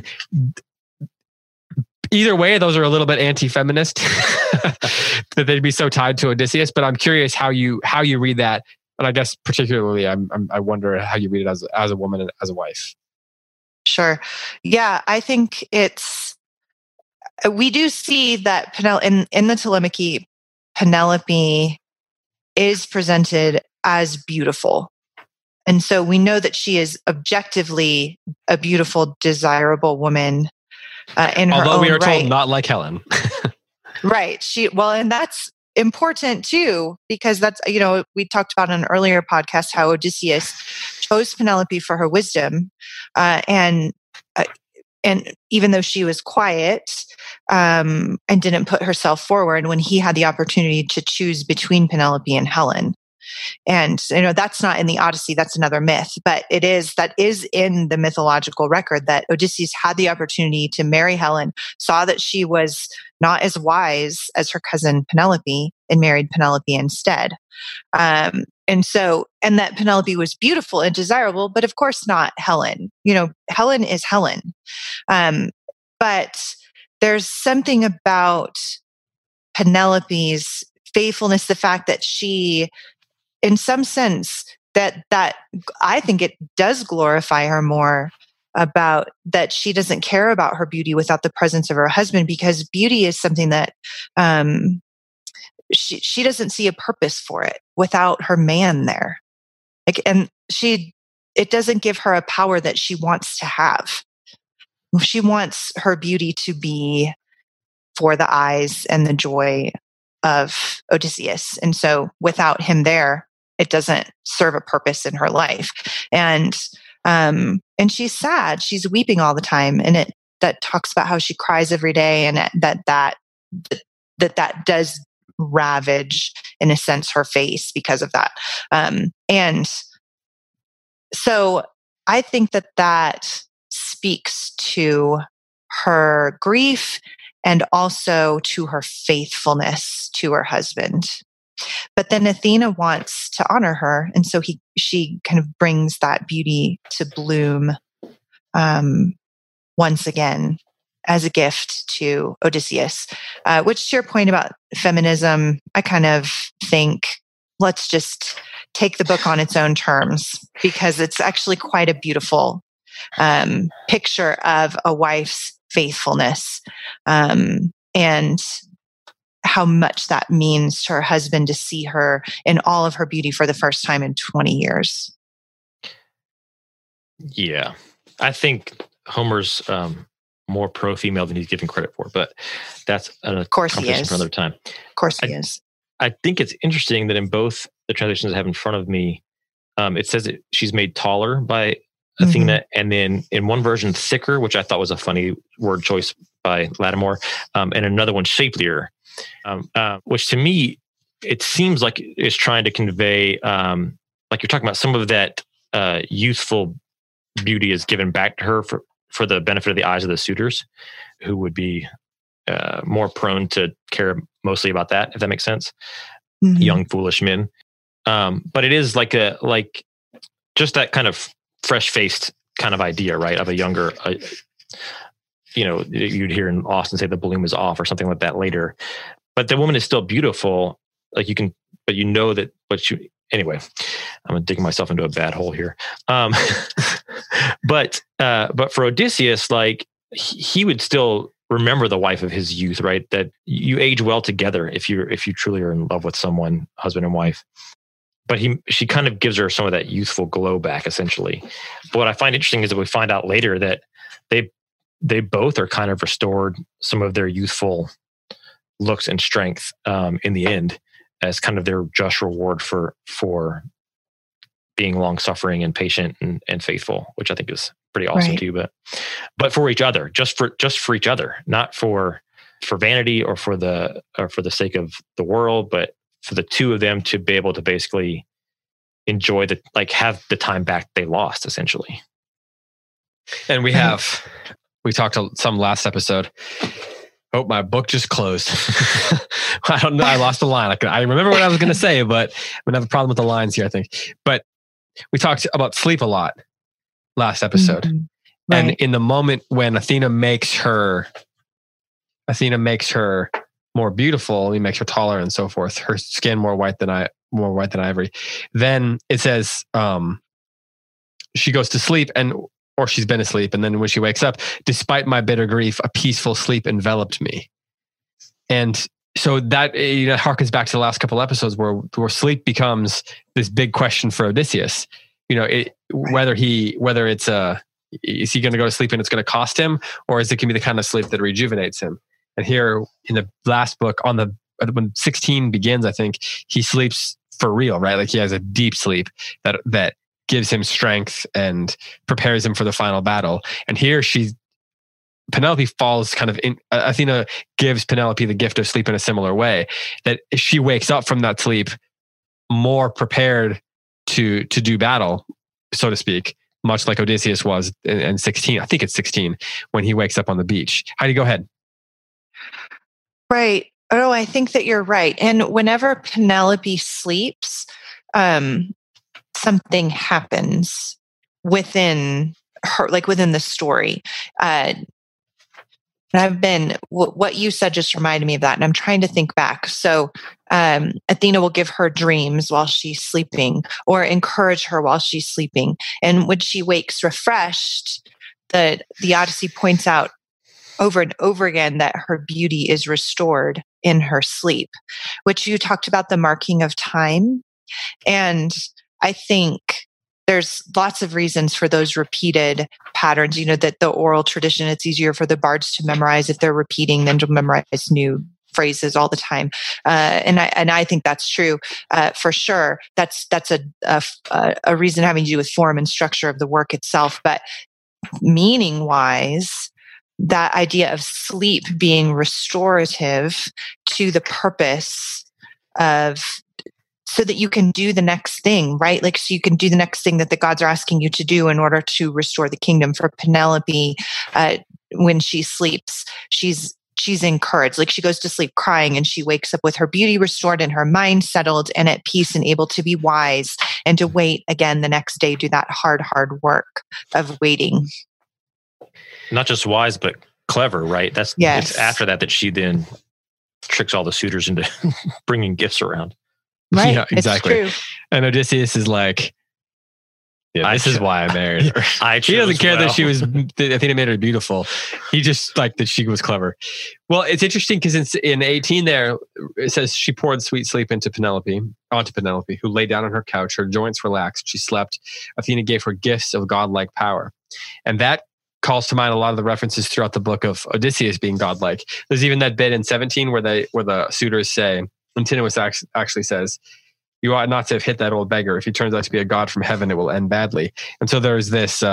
either way, those are a little bit anti-feminist that they'd be so tied to Odysseus. But I'm curious how you read that, and I guess particularly I wonder how you read it as a woman and as a wife. Sure. Yeah, I think we do see that in the Telemachy, Penelope is presented as beautiful. And so we know that she is objectively a beautiful, desirable woman in her own right. Although we are told not like Helen. Right. And that's important too, because that's, we talked about in an earlier podcast how Odysseus chose Penelope for her wisdom. And even though she was quiet and didn't put herself forward when he had the opportunity to choose between Penelope and Helen. And that's not in the Odyssey, that's another myth, but that is in the mythological record that Odysseus had the opportunity to marry Helen, saw that she was not as wise as her cousin Penelope, and married Penelope instead. And that Penelope was beautiful and desirable, but of course not Helen. Helen is Helen. But there's something about Penelope's faithfulness, the fact that she, in some sense, that I think it does glorify her more, about that she doesn't care about her beauty without the presence of her husband, because beauty is something that she doesn't see a purpose for it without her man there. It doesn't give her a power that she wants to have. She wants her beauty to be for the eyes and the joy of Odysseus. And so without him there, it doesn't serve a purpose in her life. And she's sad. She's weeping all the time. And that talks about how she cries every day, and that does ravage, in a sense, her face because of that. And so I think that speaks to her grief and also to her faithfulness to her husband. But then Athena wants to honor her, and so she kind of brings that beauty to bloom once again as a gift to Odysseus. Which, to your point about feminism, I kind of think let's just take the book on its own terms, because it's actually quite a beautiful picture of a wife's faithfulness and how much that means to her husband to see her in all of her beauty for the first time in 20 years. Yeah. I think Homer's more pro-female than he's given credit for, but that's a conversation for another time. Of course he is. I think it's interesting that in both the translations I have in front of me, it says that she's made taller by Athena, and then in one version thicker, which I thought was a funny word choice by Lattimore, and another one shapelier, which to me, it seems like it's trying to convey, like you're talking about, some of that youthful beauty is given back to her for the benefit of the eyes of the suitors, who would be more prone to care mostly about that, if that makes sense. Young, foolish men. But it is like just that kind of fresh-faced kind of idea, right? Of a younger, you'd hear in Austen say the bloom is off or something like that later. But the woman is still beautiful. Like you can, but you know that, anyway, I'm digging myself into a bad hole here. But for Odysseus, like he would still remember the wife of his youth, right? That you age well together if you truly are in love with someone, husband and wife. But she kind of gives her some of that youthful glow back, essentially. But what I find interesting is that we find out later that they both are kind of restored some of their youthful looks and strength in the end, as kind of their just reward for being long-suffering and patient and faithful, which I think is pretty awesome too. But for each other, just for each other, not for for vanity or for the sake of the world, but for the two of them to be able to basically enjoy have the time back they lost, essentially. And we talked some last episode. Oh, my book just closed. I don't know. I lost the line. I remember what I was going to say, but I'm going to have a problem with the lines here, I think. But we talked about sleep a lot last episode. Mm-hmm. Right. And in the moment when Athena makes her more beautiful, he makes her taller and so forth, her skin more white than ivory. Then it says she goes to sleep or she's been asleep. And then when she wakes up, despite my bitter grief, a peaceful sleep enveloped me. And so that harkens back to the last couple episodes where sleep becomes this big question for Odysseus. Whether it's is he going to go to sleep and it's going to cost him, or is it going to be the kind of sleep that rejuvenates him? And here in the last book, when 16 begins, I think he sleeps for real, right? Like he has a deep sleep that gives him strength and prepares him for the final battle. And here Penelope falls kind of in. Athena gives Penelope the gift of sleep in a similar way, that she wakes up from that sleep more prepared to do battle, so to speak, much like Odysseus was in 16. I think it's 16 when he wakes up on the beach. Heidi, go ahead. Right. Oh, I think that you're right. And whenever Penelope sleeps, something happens within her, like within the story. And what you said just reminded me of that. And I'm trying to think back. So Athena will give her dreams while she's sleeping or encourage her while she's sleeping. And when she wakes refreshed, the Odyssey points out over and over again that her beauty is restored in her sleep, which you talked about the marking of time. And I think there's lots of reasons for those repeated patterns, that the oral tradition, it's easier for the bards to memorize if they're repeating than to memorize new phrases all the time. And I think that's true for sure. That's a reason having to do with form and structure of the work itself. But meaning wise, that idea of sleep being restorative to the purpose of, so that you can do the next thing, right? Like, so you can do the next thing that the gods are asking you to do in order to restore the kingdom. For Penelope, when she sleeps, she's encouraged. Like, she goes to sleep crying and she wakes up with her beauty restored and her mind settled and at peace and able to be wise and to wait again the next day, do that hard work of waiting. Not just wise, but clever, right? It's after that she then tricks all the suitors into bringing gifts around. Right. Yeah, exactly. It's true. And Odysseus is like, this is why I married her. He doesn't care that Athena made her beautiful. He just liked that she was clever. Well, it's interesting because in 18 there, it says she poured sweet sleep onto Penelope, who lay down on her couch. Her joints relaxed. She slept. Athena gave her gifts of godlike power. And that calls to mind a lot of the references throughout the book of Odysseus being godlike. There's even that bit in 17 where the suitors say, Antinous actually says, "You ought not to have hit that old beggar. If he turns out to be a god from heaven, it will end badly." And so there's this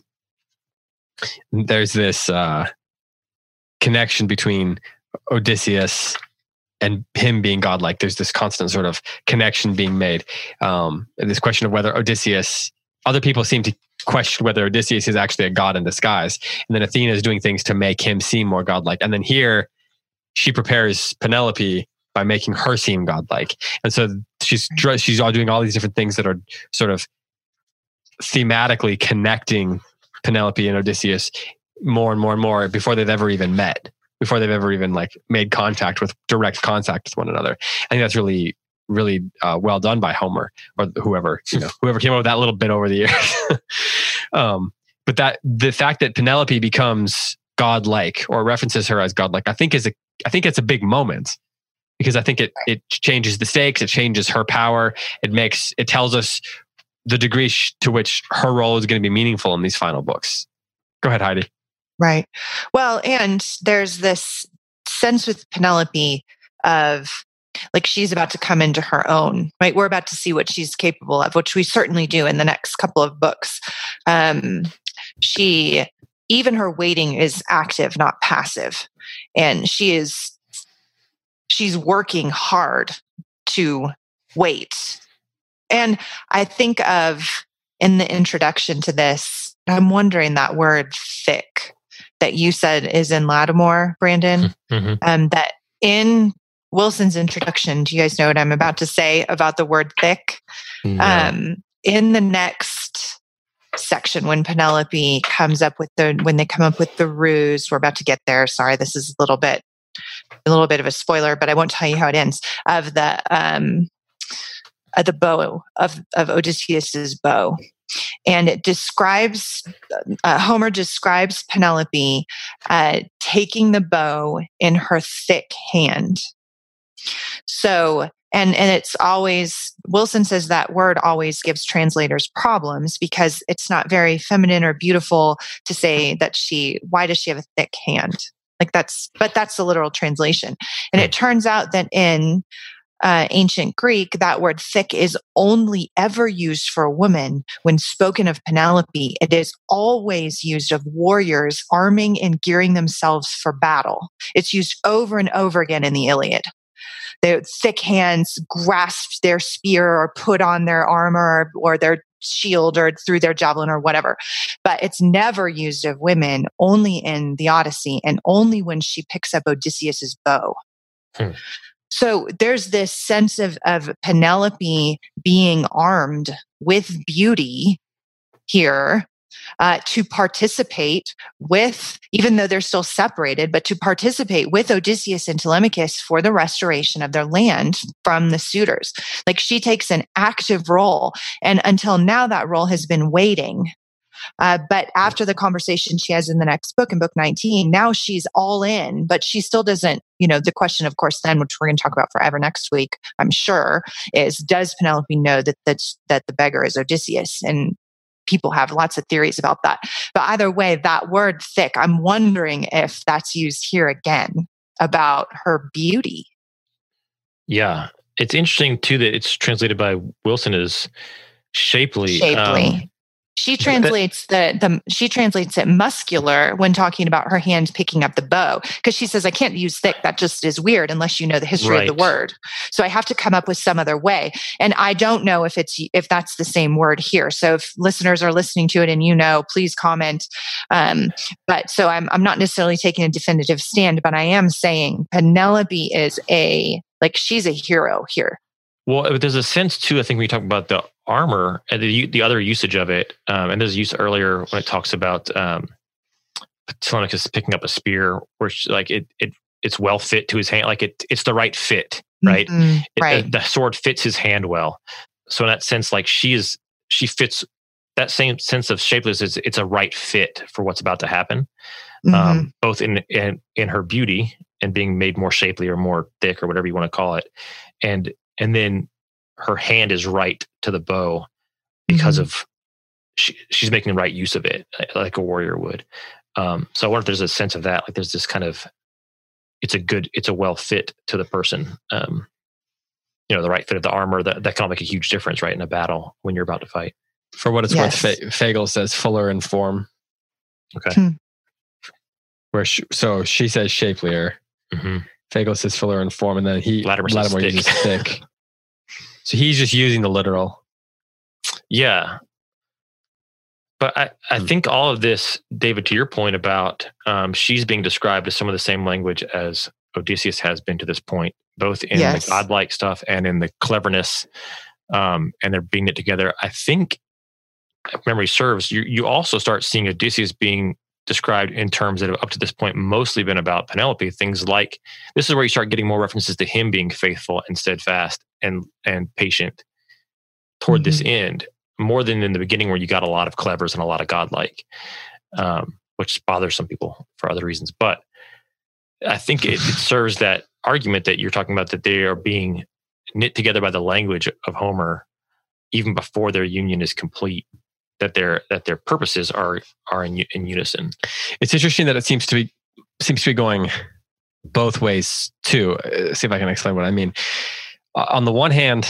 connection between Odysseus and him being godlike. There's this constant sort of connection being made. And this question of whether other people seem to question whether Odysseus is actually a god in disguise. And then Athena is doing things to make him seem more godlike. And then here she prepares Penelope by making her seem godlike. And so she's all doing all these different things that are sort of thematically connecting Penelope and Odysseus more and more and more before they've ever even met, before they've ever even made direct contact with one another. I think that's really, really well done by Homer or whoever came up with that little bit over the years. But that the fact that Penelope becomes godlike or references her as godlike, I think it's a big moment. Because I think it changes the stakes, it changes her power, it tells us the degree to which her role is going to be meaningful in these final books. Go ahead, Heidi. Right. Well, and there's this sense with Penelope of she's about to come into her own, right? We're about to see what she's capable of, which we certainly do in the next couple of books. She even her waiting is active, not passive. And she's working hard to wait. And I think of, in the introduction to this, I'm wondering that word thick that you said is in Lattimore, Brandon, that in Wilson's introduction, do you guys know what I'm about to say about the word thick? No. In the next section, when Penelope comes up with when they come up with the ruse, we're about to get there. Sorry, this is a little bit of a spoiler, but I won't tell you how it ends, of the bow of Odysseus's bow. And it describes, Homer describes Penelope taking the bow in her thick hand. So, and it's always, Wilson says that word always gives translators problems because it's not very feminine or beautiful to say that why does she have a thick hand? But that's the literal translation. And it turns out that in ancient Greek, that word thick is only ever used for a woman. When spoken of Penelope, it is always used of warriors arming and gearing themselves for battle. It's used over and over again in the Iliad. Their thick hands grasped their spear or put on their armor or their shield or threw their javelin or whatever. But it's never used of women, only in the Odyssey and only when she picks up Odysseus's bow. So there's this sense of Penelope being armed with beauty here to participate with, even though they're still separated, but to participate with Odysseus and Telemachus for the restoration of their land from the suitors. Like, she takes an active role. And until now, that role has been waiting. But after the conversation she has in the next book, in book 19, now she's all in, but she still doesn't, the question, of course, then, which we're going to talk about forever next week, I'm sure, is, does Penelope know that the beggar is Odysseus? And people have lots of theories about that. But either way, that word thick, I'm wondering if that's used here again about her beauty. Yeah. It's interesting too that it's translated by Wilson as shapely. She translates she translates it muscular when talking about her hand picking up the bow, because she says, I can't use thick. That just is weird unless you know the history of the word. So I have to come up with some other way. And I don't know if that's the same word here. So if listeners are listening to it and please comment. But so I'm not necessarily taking a definitive stand, but I am saying Penelope is she's a hero here. Well, there's a sense too, I think when you talk about the armor and the other usage of it, and there's use earlier when it talks about Telemachus picking up a spear, where it's well fit to his hand, like it's the right fit, right? Right. The sword fits his hand well. So in that sense, like she fits that same sense of shapelessness. It's a right fit for what's about to happen, both in her beauty and being made more shapely or more thick or whatever you want to call it, and then her hand is right to the bow because of she's making the right use of it, like a warrior would. So I wonder if there's a sense of that, like there's this kind of, it's a well fit to the person. The right fit of the armor that can make a huge difference, right, in a battle when you're about to fight. For what it's worth, Fagel says fuller in form. Okay. So she says shapelier. Fagel says fuller in form, and then Lattimore uses thick. So he's just using the literal. Yeah. But I think all of this, David, to your point about she's being described as some of the same language as Odysseus has been to this point, both in the godlike stuff and in the cleverness, and they're being knit together. I think, if memory serves, you also start seeing Odysseus being described in terms that have up to this point mostly been about Penelope. Things like, this is where you start getting more references to him being faithful and steadfast and patient toward this end, more than in the beginning where you got a lot of clevers and a lot of godlike, which bothers some people for other reasons. But I think it serves that argument that you're talking about, that they are being knit together by the language of Homer even before their union is complete. That their purposes are in unison. It's interesting that it seems to be going both ways too. See if I can explain what I mean. On the one hand,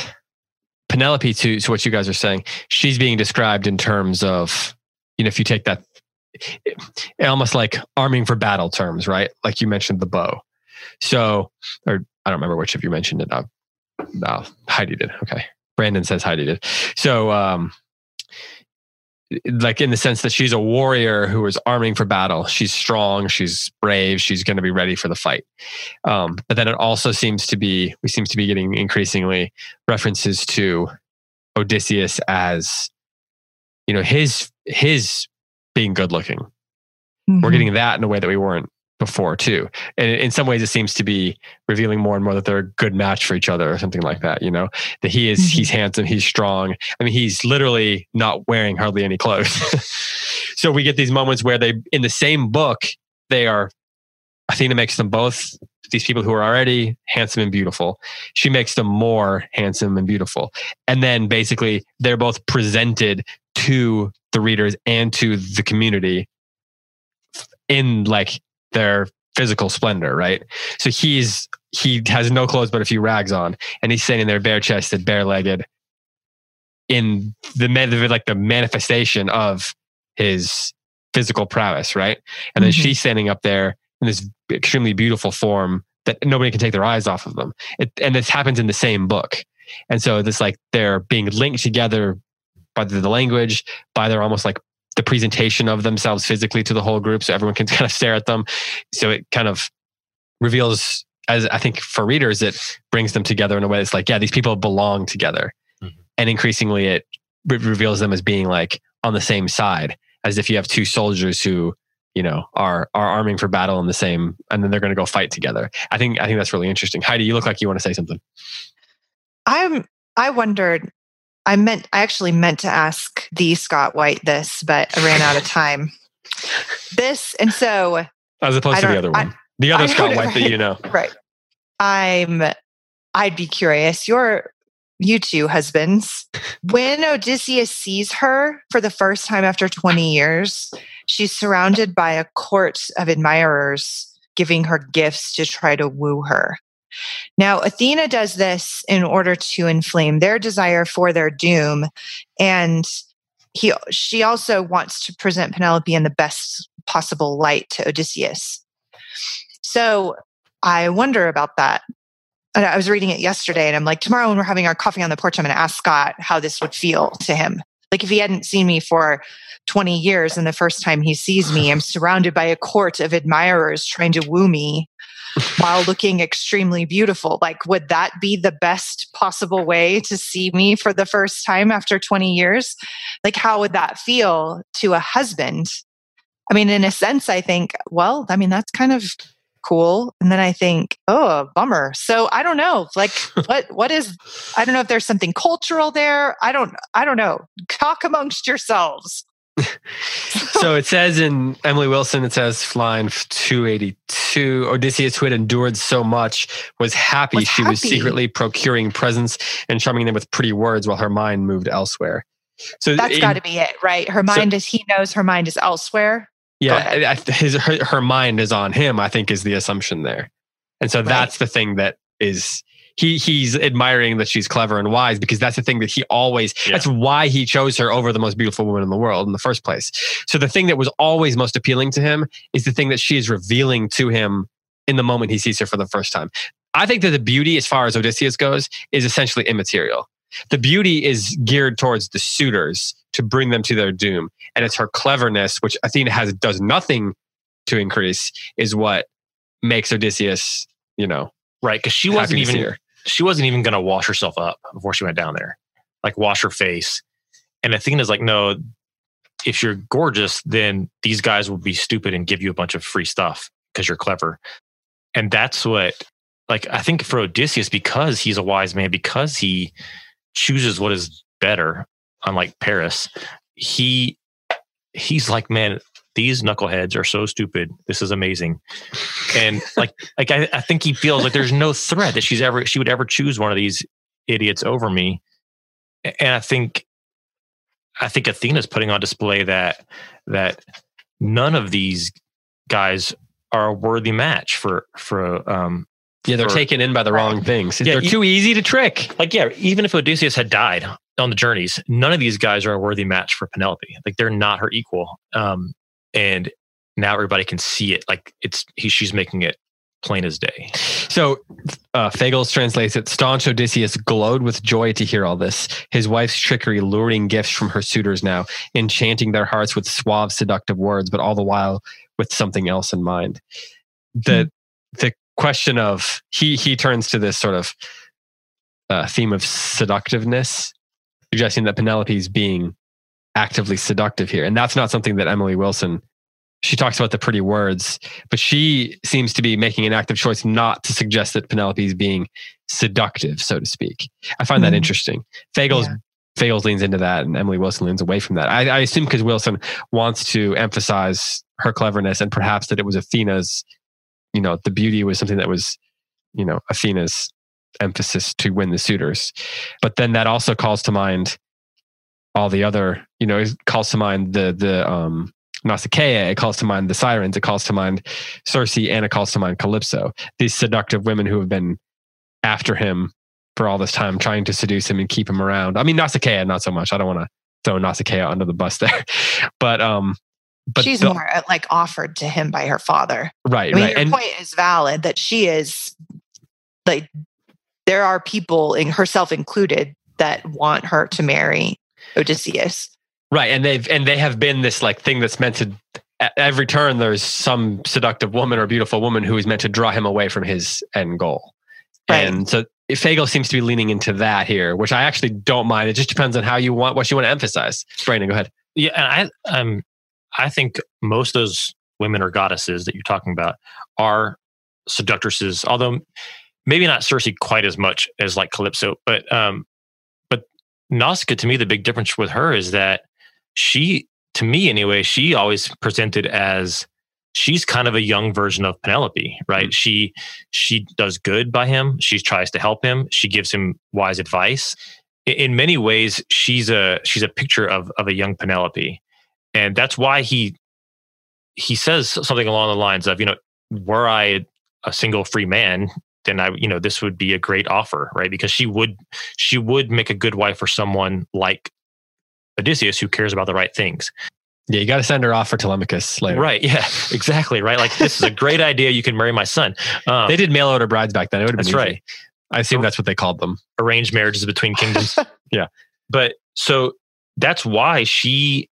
Penelope, to what you guys are saying, she's being described in terms of, if you take that almost like arming for battle terms, right? Like you mentioned the bow. So, or I don't remember which of you mentioned it. No, Heidi did. Okay. Brandon says Heidi did. So, like in the sense that she's a warrior who is arming for battle. She's strong. She's brave. She's going to be ready for the fight. But then it also we seem to be getting increasingly references to Odysseus as, his being good looking. Mm-hmm. We're getting that in a way that we weren't before too. And in some ways it seems to be revealing more and more that they're a good match for each other or something like that, that he's handsome, he's strong. I mean, he's literally not wearing hardly any clothes. So we get these moments where they, in the same book, Athena makes them both, these people who are already handsome and beautiful, she makes them more handsome and beautiful. And then basically they're both presented to the readers and to the community in like their physical splendor, right? So he has no clothes but a few rags on, and he's standing there bare-chested, bare-legged, in the manifestation of his physical prowess, right? And then she's standing up there in this extremely beautiful form that nobody can take their eyes off of them. And this happens in the same book. And so this like they're being linked together by the language, by their almost like the presentation of themselves physically to the whole group, so everyone can kind of stare at them. So it kind of reveals, as I think for readers, it brings them together in a way that's like, yeah, these people belong together. Mm-hmm. And increasingly it reveals them as being like on the same side, as if you have two soldiers who, are arming for battle in the same, and then they're going to go fight together. I think that's really interesting. Heidi, you look like you want to say something. I wondered, I actually meant to ask the Scott White this, but I ran out of time. And so as opposed to the other one, the other Scott White that right? I'd be curious. You two husbands, when Odysseus sees her for the first time after 20 years, she's surrounded by a court of admirers giving her gifts to try to woo her. Now, Athena does this in order to inflame their desire for their doom. And she also wants to present Penelope in the best possible light to Odysseus. So I wonder about that. And I was reading it yesterday and I'm like, tomorrow when we're having our coffee on the porch, I'm going to ask Scott how this would feel to him. Like if he hadn't seen me for 20 years and the first time he sees me, I'm surrounded by a court of admirers trying to woo me while looking extremely beautiful. Like, would that be the best possible way to see me for the first time after 20 years? Like, how would that feel to a husband? I mean, in a sense, I think, well, I mean, that's kind of cool. And then I think, oh, bummer. So I don't know, like what is, I don't know if there's something cultural there. I don't know. Talk amongst yourselves. So it says in Emily Wilson, it says line 282, Odysseus, who had endured so much, was happy she was secretly procuring presents and charming them with pretty words while her mind moved elsewhere. So that's got to be it, right? Her mind he knows her mind is elsewhere. Yeah, her mind is on him, I think, is the assumption there. And so that's the thing that is, he's admiring that she's clever and wise, because that's the thing that he always, that's why he chose her over the most beautiful woman in the world in the first place. So the thing that was always most appealing to him is the thing that she is revealing to him in the moment he sees her for the first time. I think that the beauty, as far as Odysseus goes, is essentially immaterial. The beauty is geared towards the suitors to bring them to their doom. And it's her cleverness, which Athena does nothing to increase, is what makes Odysseus, right. Because she wasn't even going to wash herself up before she went down there, like wash her face. And Athena's like, no, if you're gorgeous, then these guys will be stupid and give you a bunch of free stuff because you're clever. And that's what, like, I think for Odysseus, because he's a wise man, because he chooses what is better, unlike Paris, he's like, man, these knuckleheads are so stupid. This is amazing. And I think he feels like there's no threat that she would ever choose one of these idiots over me. And I think Athena's putting on display that none of these guys are a worthy match for they're taken in by the wrong things. They're too easy to trick. Like, even if Odysseus had died on the journeys, none of these guys are a worthy match for Penelope. Like, they're not her equal. and now everybody can see it. Like she's making it plain as day. So Fagles translates it, staunch Odysseus glowed with joy to hear all this. His wife's trickery luring gifts from her suitors now, enchanting their hearts with suave, seductive words, but all the while with something else in mind. The question of, he turns to this sort of theme of seductiveness, suggesting that Penelope is being actively seductive here. And that's not something that Emily Wilson, she talks about the pretty words, but she seems to be making an active choice not to suggest that Penelope is being seductive, so to speak. I find that interesting. Fagles leans into that, and Emily Wilson leans away from that. I assume because Wilson wants to emphasize her cleverness, and perhaps that it was Athena's, the beauty was something that was, Athena's emphasis to win the suitors. But then that also calls to mind all the other, it calls to mind the Nausicaa, it calls to mind the Sirens, it calls to mind Circe, and it calls to mind Calypso. These seductive women who have been after him for all this time, trying to seduce him and keep him around. I mean, Nausicaa, not so much. I don't want to throw Nausicaa under the bus there. But she's more like offered to him by her father. Right, I mean, right. Your point is valid that she is like, there are people, herself included, that want her to marry Odysseus. Right. And they have been this like thing that's meant to, at every turn, there's some seductive woman or beautiful woman who is meant to draw him away from his end goal. Right. And so Fagel seems to be leaning into that here, which I actually don't mind. It just depends on what you want to emphasize. Brandon, go ahead. Yeah. And I think most of those women or goddesses that you're talking about are seductresses, although maybe not Circe quite as much as like Calypso, but Nausicaa, to me, the big difference with her is that she, to me anyway, she always presented as she's kind of a young version of Penelope, right? Mm-hmm. She does good by him. She tries to help him. She gives him wise advice. In many ways, she's a picture of a young Penelope, and that's why he says something along the lines of, were I a single free man, then this would be a great offer, right? Because she would make a good wife for someone like Odysseus who cares about the right things. Yeah, you got to send her off for Telemachus later. Right. Yeah, exactly. Right. Like, this is a great idea. You can marry my son. They did mail order brides back then. It would have been that's easy. Right. I assume that's what they called them. Arranged marriages between kingdoms. Yeah. But so that's why he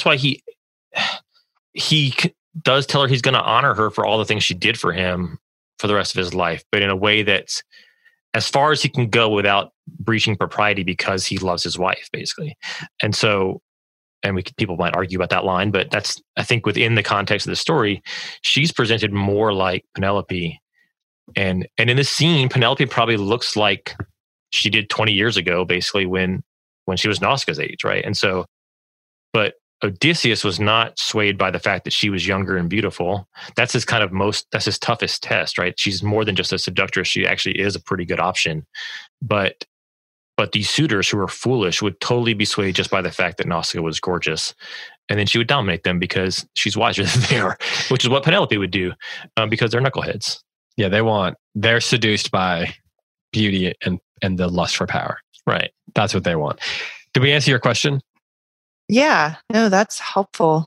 does tell her he's going to honor her for all the things she did for him for the rest of his life, but in a way that's as far as he can go without breaching propriety, because he loves his wife, basically. And so, people might argue about that line, but that's, I think, within the context of the story, she's presented more like Penelope. And in this scene, Penelope probably looks like she did 20 years ago, basically, when she was Nausicaa's age, right? And so, but Odysseus was not swayed by the fact that she was younger and beautiful. That's his that's his toughest test, right? She's more than just a seductress. She actually is a pretty good option. But these suitors who are foolish would totally be swayed just by the fact that Nausicaa was gorgeous. And then she would dominate them because she's wiser than they are, which is what Penelope would do, because they're knuckleheads. Yeah, they're seduced by beauty and the lust for power. Right. That's what they want. Did we answer your question? Yeah, no, that's helpful.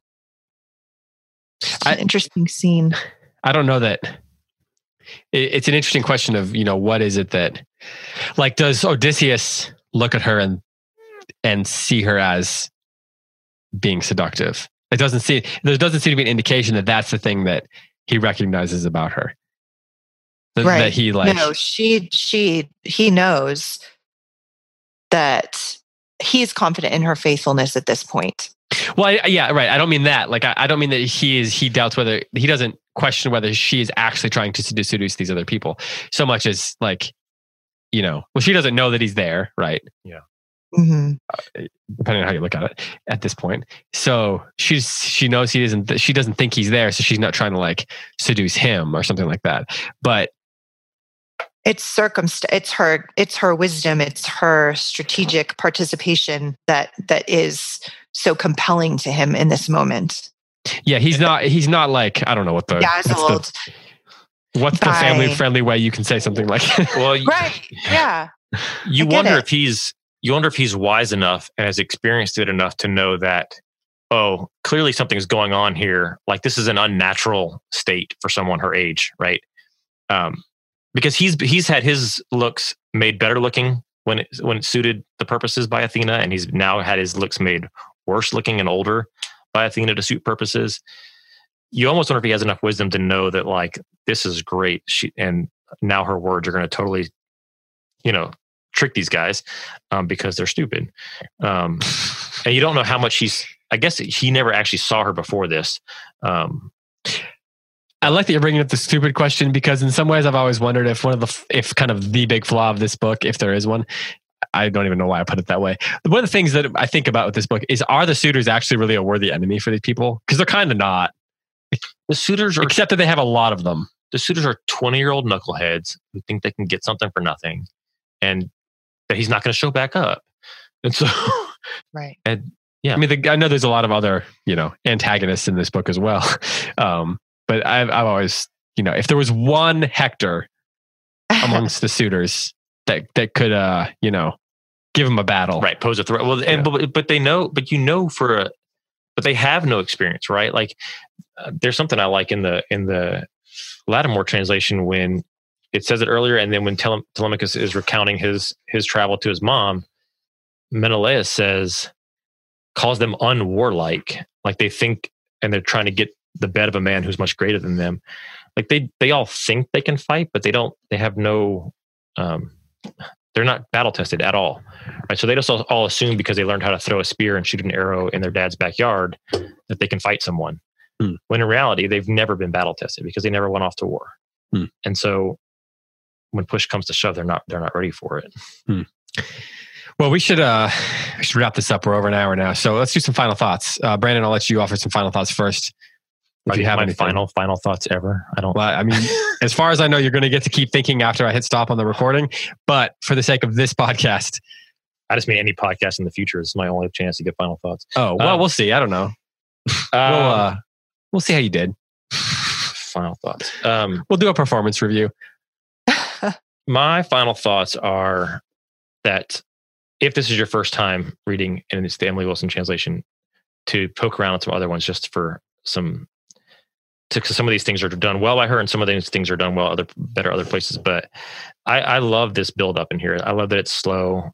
It's an interesting scene. I don't know that it's an interesting question of, what is it that, like, does Odysseus look at her and see her as being seductive? There doesn't seem to be an indication that that's the thing that he recognizes about her. Right. That he like. No, he knows that he's confident in her faithfulness at this point. Well, yeah, right. I don't mean that. Like, I don't mean that he doubts whether, he doesn't question whether she is actually trying to seduce these other people so much as like, well, she doesn't know that he's there, right? Yeah. Mm-hmm. Depending on how you look at it at this point. So she knows she doesn't think he's there. So she's not trying to like seduce him or something like that. But it's it's her wisdom, it's her strategic participation that is so compelling to him in this moment. Yeah, he's not like, I don't know what what's the family friendly way you can say something like well, right. Yeah. You wonder if he's wise enough and has experienced it enough to know that oh, clearly something's going on here. Like this is an unnatural state for someone her age, right? Because he's had his looks made better looking when it suited the purposes by Athena, and he's now had his looks made worse looking and older by Athena to suit purposes. You almost wonder if he has enough wisdom to know that like this is great, and now her words are going to totally, trick these guys because they're stupid. And you don't know how much I guess he never actually saw her before this. I like that you're bringing up the stupid question, because in some ways I've always wondered if if kind of the big flaw of this book, if there is one, I don't even know why I put it that way. One of the things that I think about with this book is, are the suitors actually really a worthy enemy for these people? Because they're kind of not. The suitors are, except that they have a lot of them. The suitors are 20-year-old knuckleheads who think they can get something for nothing, and that he's not going to show back up. And so, right. And yeah, I mean, I know there's a lot of other, antagonists in this book as well. But I've always, if there was one Hector amongst the suitors that could, give him a battle, right? Pose a threat. Well, but they know, but but they have no experience, right? Like there's something I like in the Lattimore translation when it says it earlier, and then when Telemachus is recounting his travel to his mom, Menelaus calls them unwarlike, like they think, and they're trying to get the bed of a man who's much greater than them. Like they all think they can fight, but they have no, they're not battle tested at all. Right. So they just all assume because they learned how to throw a spear and shoot an arrow in their dad's backyard that they can fight someone. When in reality, they've never been battle tested because they never went off to war. And so when push comes to shove, they're not ready for it. Well, we should wrap this up. We're over an hour now. So let's do some final thoughts. Brandon, I'll let you offer some final thoughts first. If you have any final thoughts ever, I don't. Well, I mean, as far as I know, you're going to get to keep thinking after I hit stop on the recording. But for the sake of this podcast, I just mean any podcast in the future is my only chance to get final thoughts. Oh well, we'll see. I don't know. We'll see how you did. Final thoughts. We'll do a performance review. My final thoughts are that if this is your first time reading and it's the Emily Wilson translation, to poke around on some other ones just for some. Some of these things are done well by her, and some of these things are done well better other places. But I love this build up in here. I love that it's slow,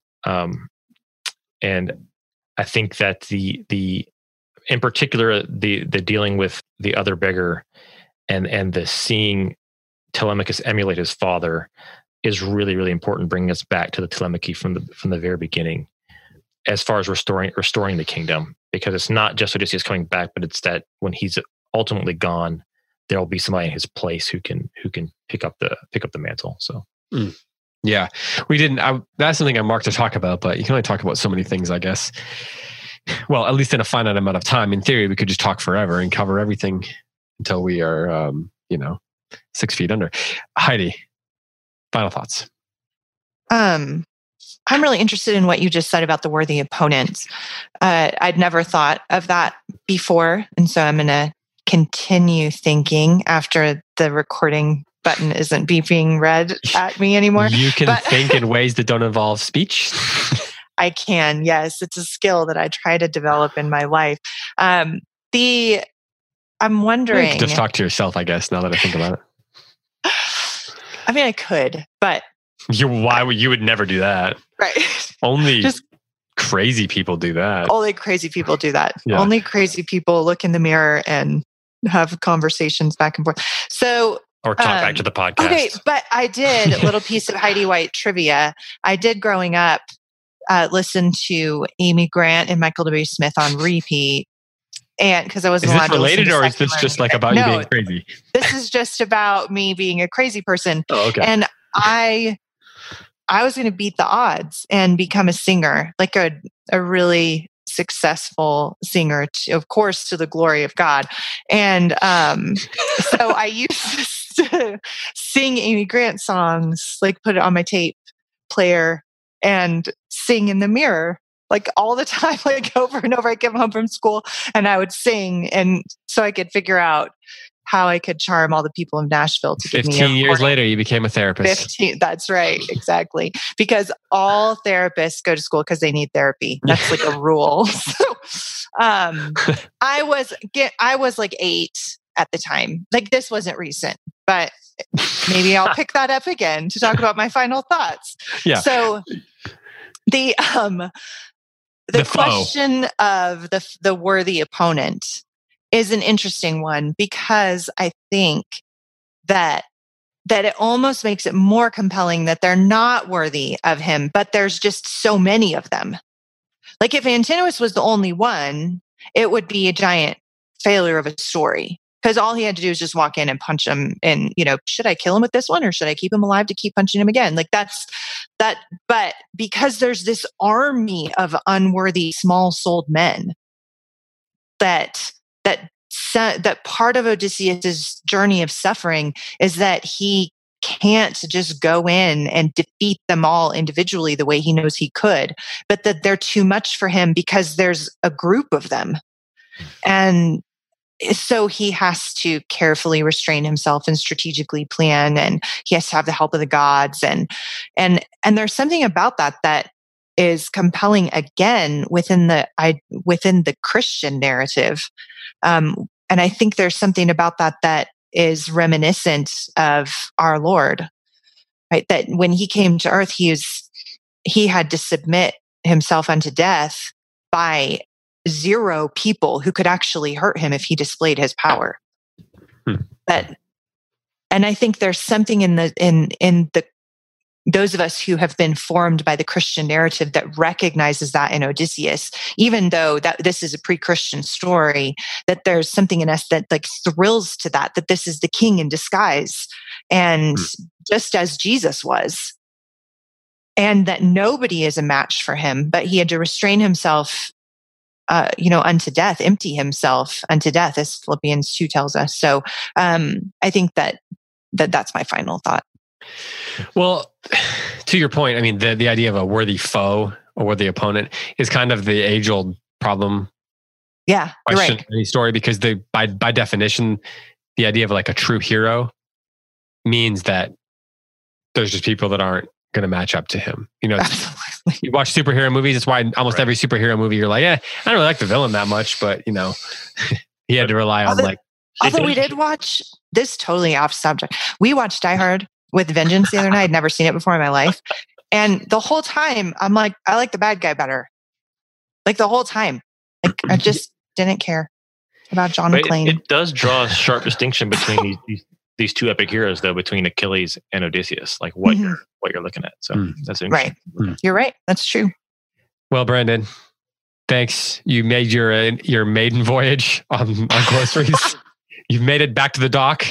and I think that the in particular the dealing with the other beggar and the seeing Telemachus emulate his father is really, really important, bringing us back to the Telemachy from the very beginning, as far as restoring the kingdom. Because it's not just Odysseus coming back, but it's that when he's ultimately gone, there will be somebody in his place who can pick up the mantle. So yeah, we didn't. That's something I marked to talk about, but you can only talk about so many things, I guess. Well, at least in a finite amount of time. In theory, we could just talk forever and cover everything until we are, 6 feet under. Heidi, final thoughts. I'm really interested in what you just said about the worthy opponents. I'd never thought of that before. And so I'm going to continue thinking after the recording button isn't beeping red at me anymore. You can think in ways that don't involve speech. I can, yes. It's a skill that I try to develop in my life. I'm wondering... You can just talk to yourself, I guess, now that I think about it. I mean, I could, but... You would never do that. Right. Only crazy people do that. Only crazy people do that. Yeah. Only crazy people look in the mirror and have conversations back and forth. So... Or talk back to the podcast. Okay, but I did a little piece of Heidi White trivia. I did growing up listen to Amy Grant and Michael W. Smith on repeat. And because I wasn't allowed to listen to related, or is this just like about you being crazy? This is just about me being a crazy person. Oh, okay. And I was going to beat the odds and become a singer, like a really successful singer, of course, to the glory of God. And so I used to sing Amy Grant songs, like put it on my tape player and sing in the mirror, like all the time, like over and over. I'd come home from school and I would sing, and so I could figure out how I could charm all the people of Nashville to give me 15 years later, you became a therapist. 15. That's right. Exactly. Because all therapists go to school because they need therapy. That's like a rule. So, I was like 8 at the time. Like this wasn't recent, but maybe I'll pick that up again to talk about my final thoughts. Yeah. So the question of the worthy opponent is an interesting one, because I think that it almost makes it more compelling that they're not worthy of him, but there's just so many of them. Like if Antinous was the only one, it would be a giant failure of a story, because all he had to do is just walk in and punch him. And, should I kill him with this one, or should I keep him alive to keep punching him again? Like that's that. But because there's this army of unworthy, small-souled men, that part of Odysseus's journey of suffering is that he can't just go in and defeat them all individually the way he knows he could, but that they're too much for him because there's a group of them. And so he has to carefully restrain himself and strategically plan, and he has to have the help of the gods. And there's something about that is compelling again within the Christian narrative. And I think there's something about that is reminiscent of our Lord, right? That when he came to earth, he had to submit himself unto death by 0 people who could actually hurt him if he displayed his power. And I think there's something in those of us who have been formed by the Christian narrative that recognizes that in Odysseus, even though that this is a pre-Christian story, that there's something in us that like thrills to that this is the king in disguise, and just as Jesus was, and that nobody is a match for him, but he had to restrain himself, unto death, empty himself unto death, as Philippians 2 tells us. So I think that's my final thought. Well, to your point, I mean, the idea of a worthy foe or worthy opponent is kind of the age-old problem. Yeah, you're Question right. in any story, because by definition, the idea of like a true hero means that there's just people that aren't going to match up to him. Absolutely. You watch superhero movies. That's why almost every superhero movie, you're like, I don't really like the villain that much, but he had to rely on Although we did watch this, totally off subject. We watched Die Hard with Vengeance the other night. I'd never seen it before in my life. And the whole time I'm like, I like the bad guy better. Like the whole time. Like I just didn't care about John McClane. It does draw a sharp distinction between these 2 epic heroes, though, between Achilles and Odysseus, like what you're looking at. So that's interesting. Right. You're right. That's true. Well, Brandon, thanks. You made your maiden voyage on Close Reads. You've made it back to the dock.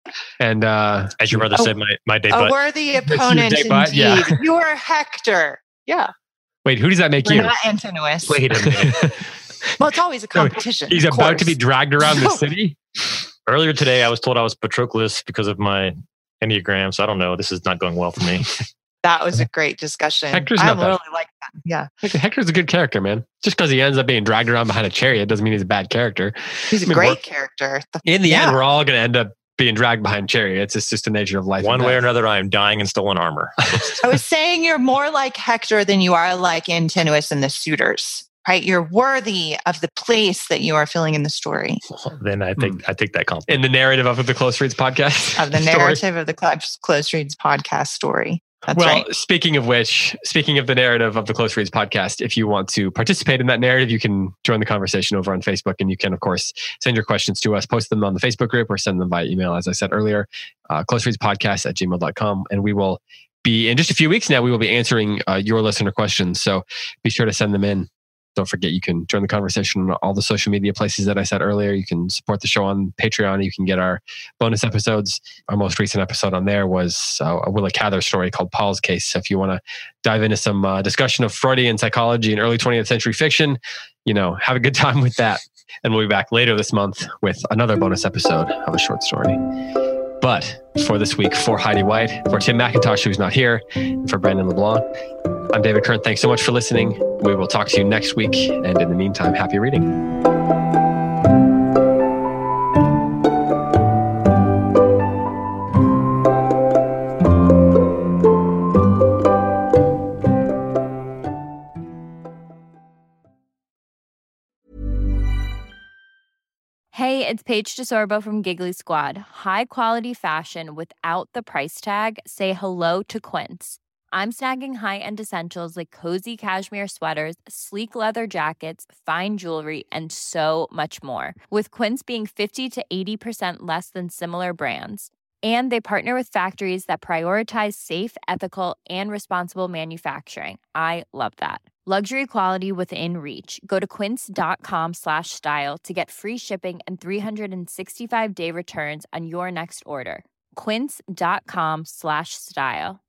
And as your brother said, my debut. A worthy opponent indeed. Yeah. You are Hector. Yeah. Wait, who does that make We're you? not Antinous. Wait a minute. Well, it's always a competition. He's about to be dragged around the city. Earlier today, I was told I was Patroclus because of my Enneagram. So I don't know. This is not going well for me. That was a great discussion. Hector's I not bad. really like that. Yeah. Hector's a good character, man. Just because he ends up being dragged around behind a chariot doesn't mean he's a bad character. He's a great character. In the end, we're all going to end up being dragged behind chariots. It's just the nature of life. One way or another, I am dying in stolen armor. I was saying you're more like Hector than you are like Antinous and the suitors, right? You're worthy of the place that you are filling in the story. Then I take that compliment. In the narrative of the Close Reads podcast. Of the narrative of the Close Reads podcast story. That's right. Speaking of the narrative of the Close Reads podcast, if you want to participate in that narrative, you can join the conversation over on Facebook, and you can, of course, send your questions to us, post them on the Facebook group, or send them by email, as I said earlier, closereadspodcast@gmail.com. And we will be, in just a few weeks now, we will be answering your listener questions. So be sure to send them in. Don't forget, you can join the conversation on all the social media places that I said earlier. You can support the show on Patreon. You can get our bonus episodes. Our most recent episode on there was a Willa Cather story called Paul's Case. So if you want to dive into some discussion of Freudian psychology and early 20th century fiction, have a good time with that. And we'll be back later this month with another bonus episode of a short story. But for this week, for Heidi White, for Tim McIntosh, who's not here, and for Brandon LeBlanc, I'm David Kern. Thanks so much for listening. We will talk to you next week. And in the meantime, happy reading. Hey, it's Paige DeSorbo from Giggly Squad. High quality fashion without the price tag. Say hello to Quince. I'm snagging high-end essentials like cozy cashmere sweaters, sleek leather jackets, fine jewelry, and so much more. With Quince being 50 to 80% less than similar brands. And they partner with factories that prioritize safe, ethical, and responsible manufacturing. I love that. Luxury quality within reach. Go to quince.com/style to get free shipping and 365-day returns on your next order. Quince.com/style.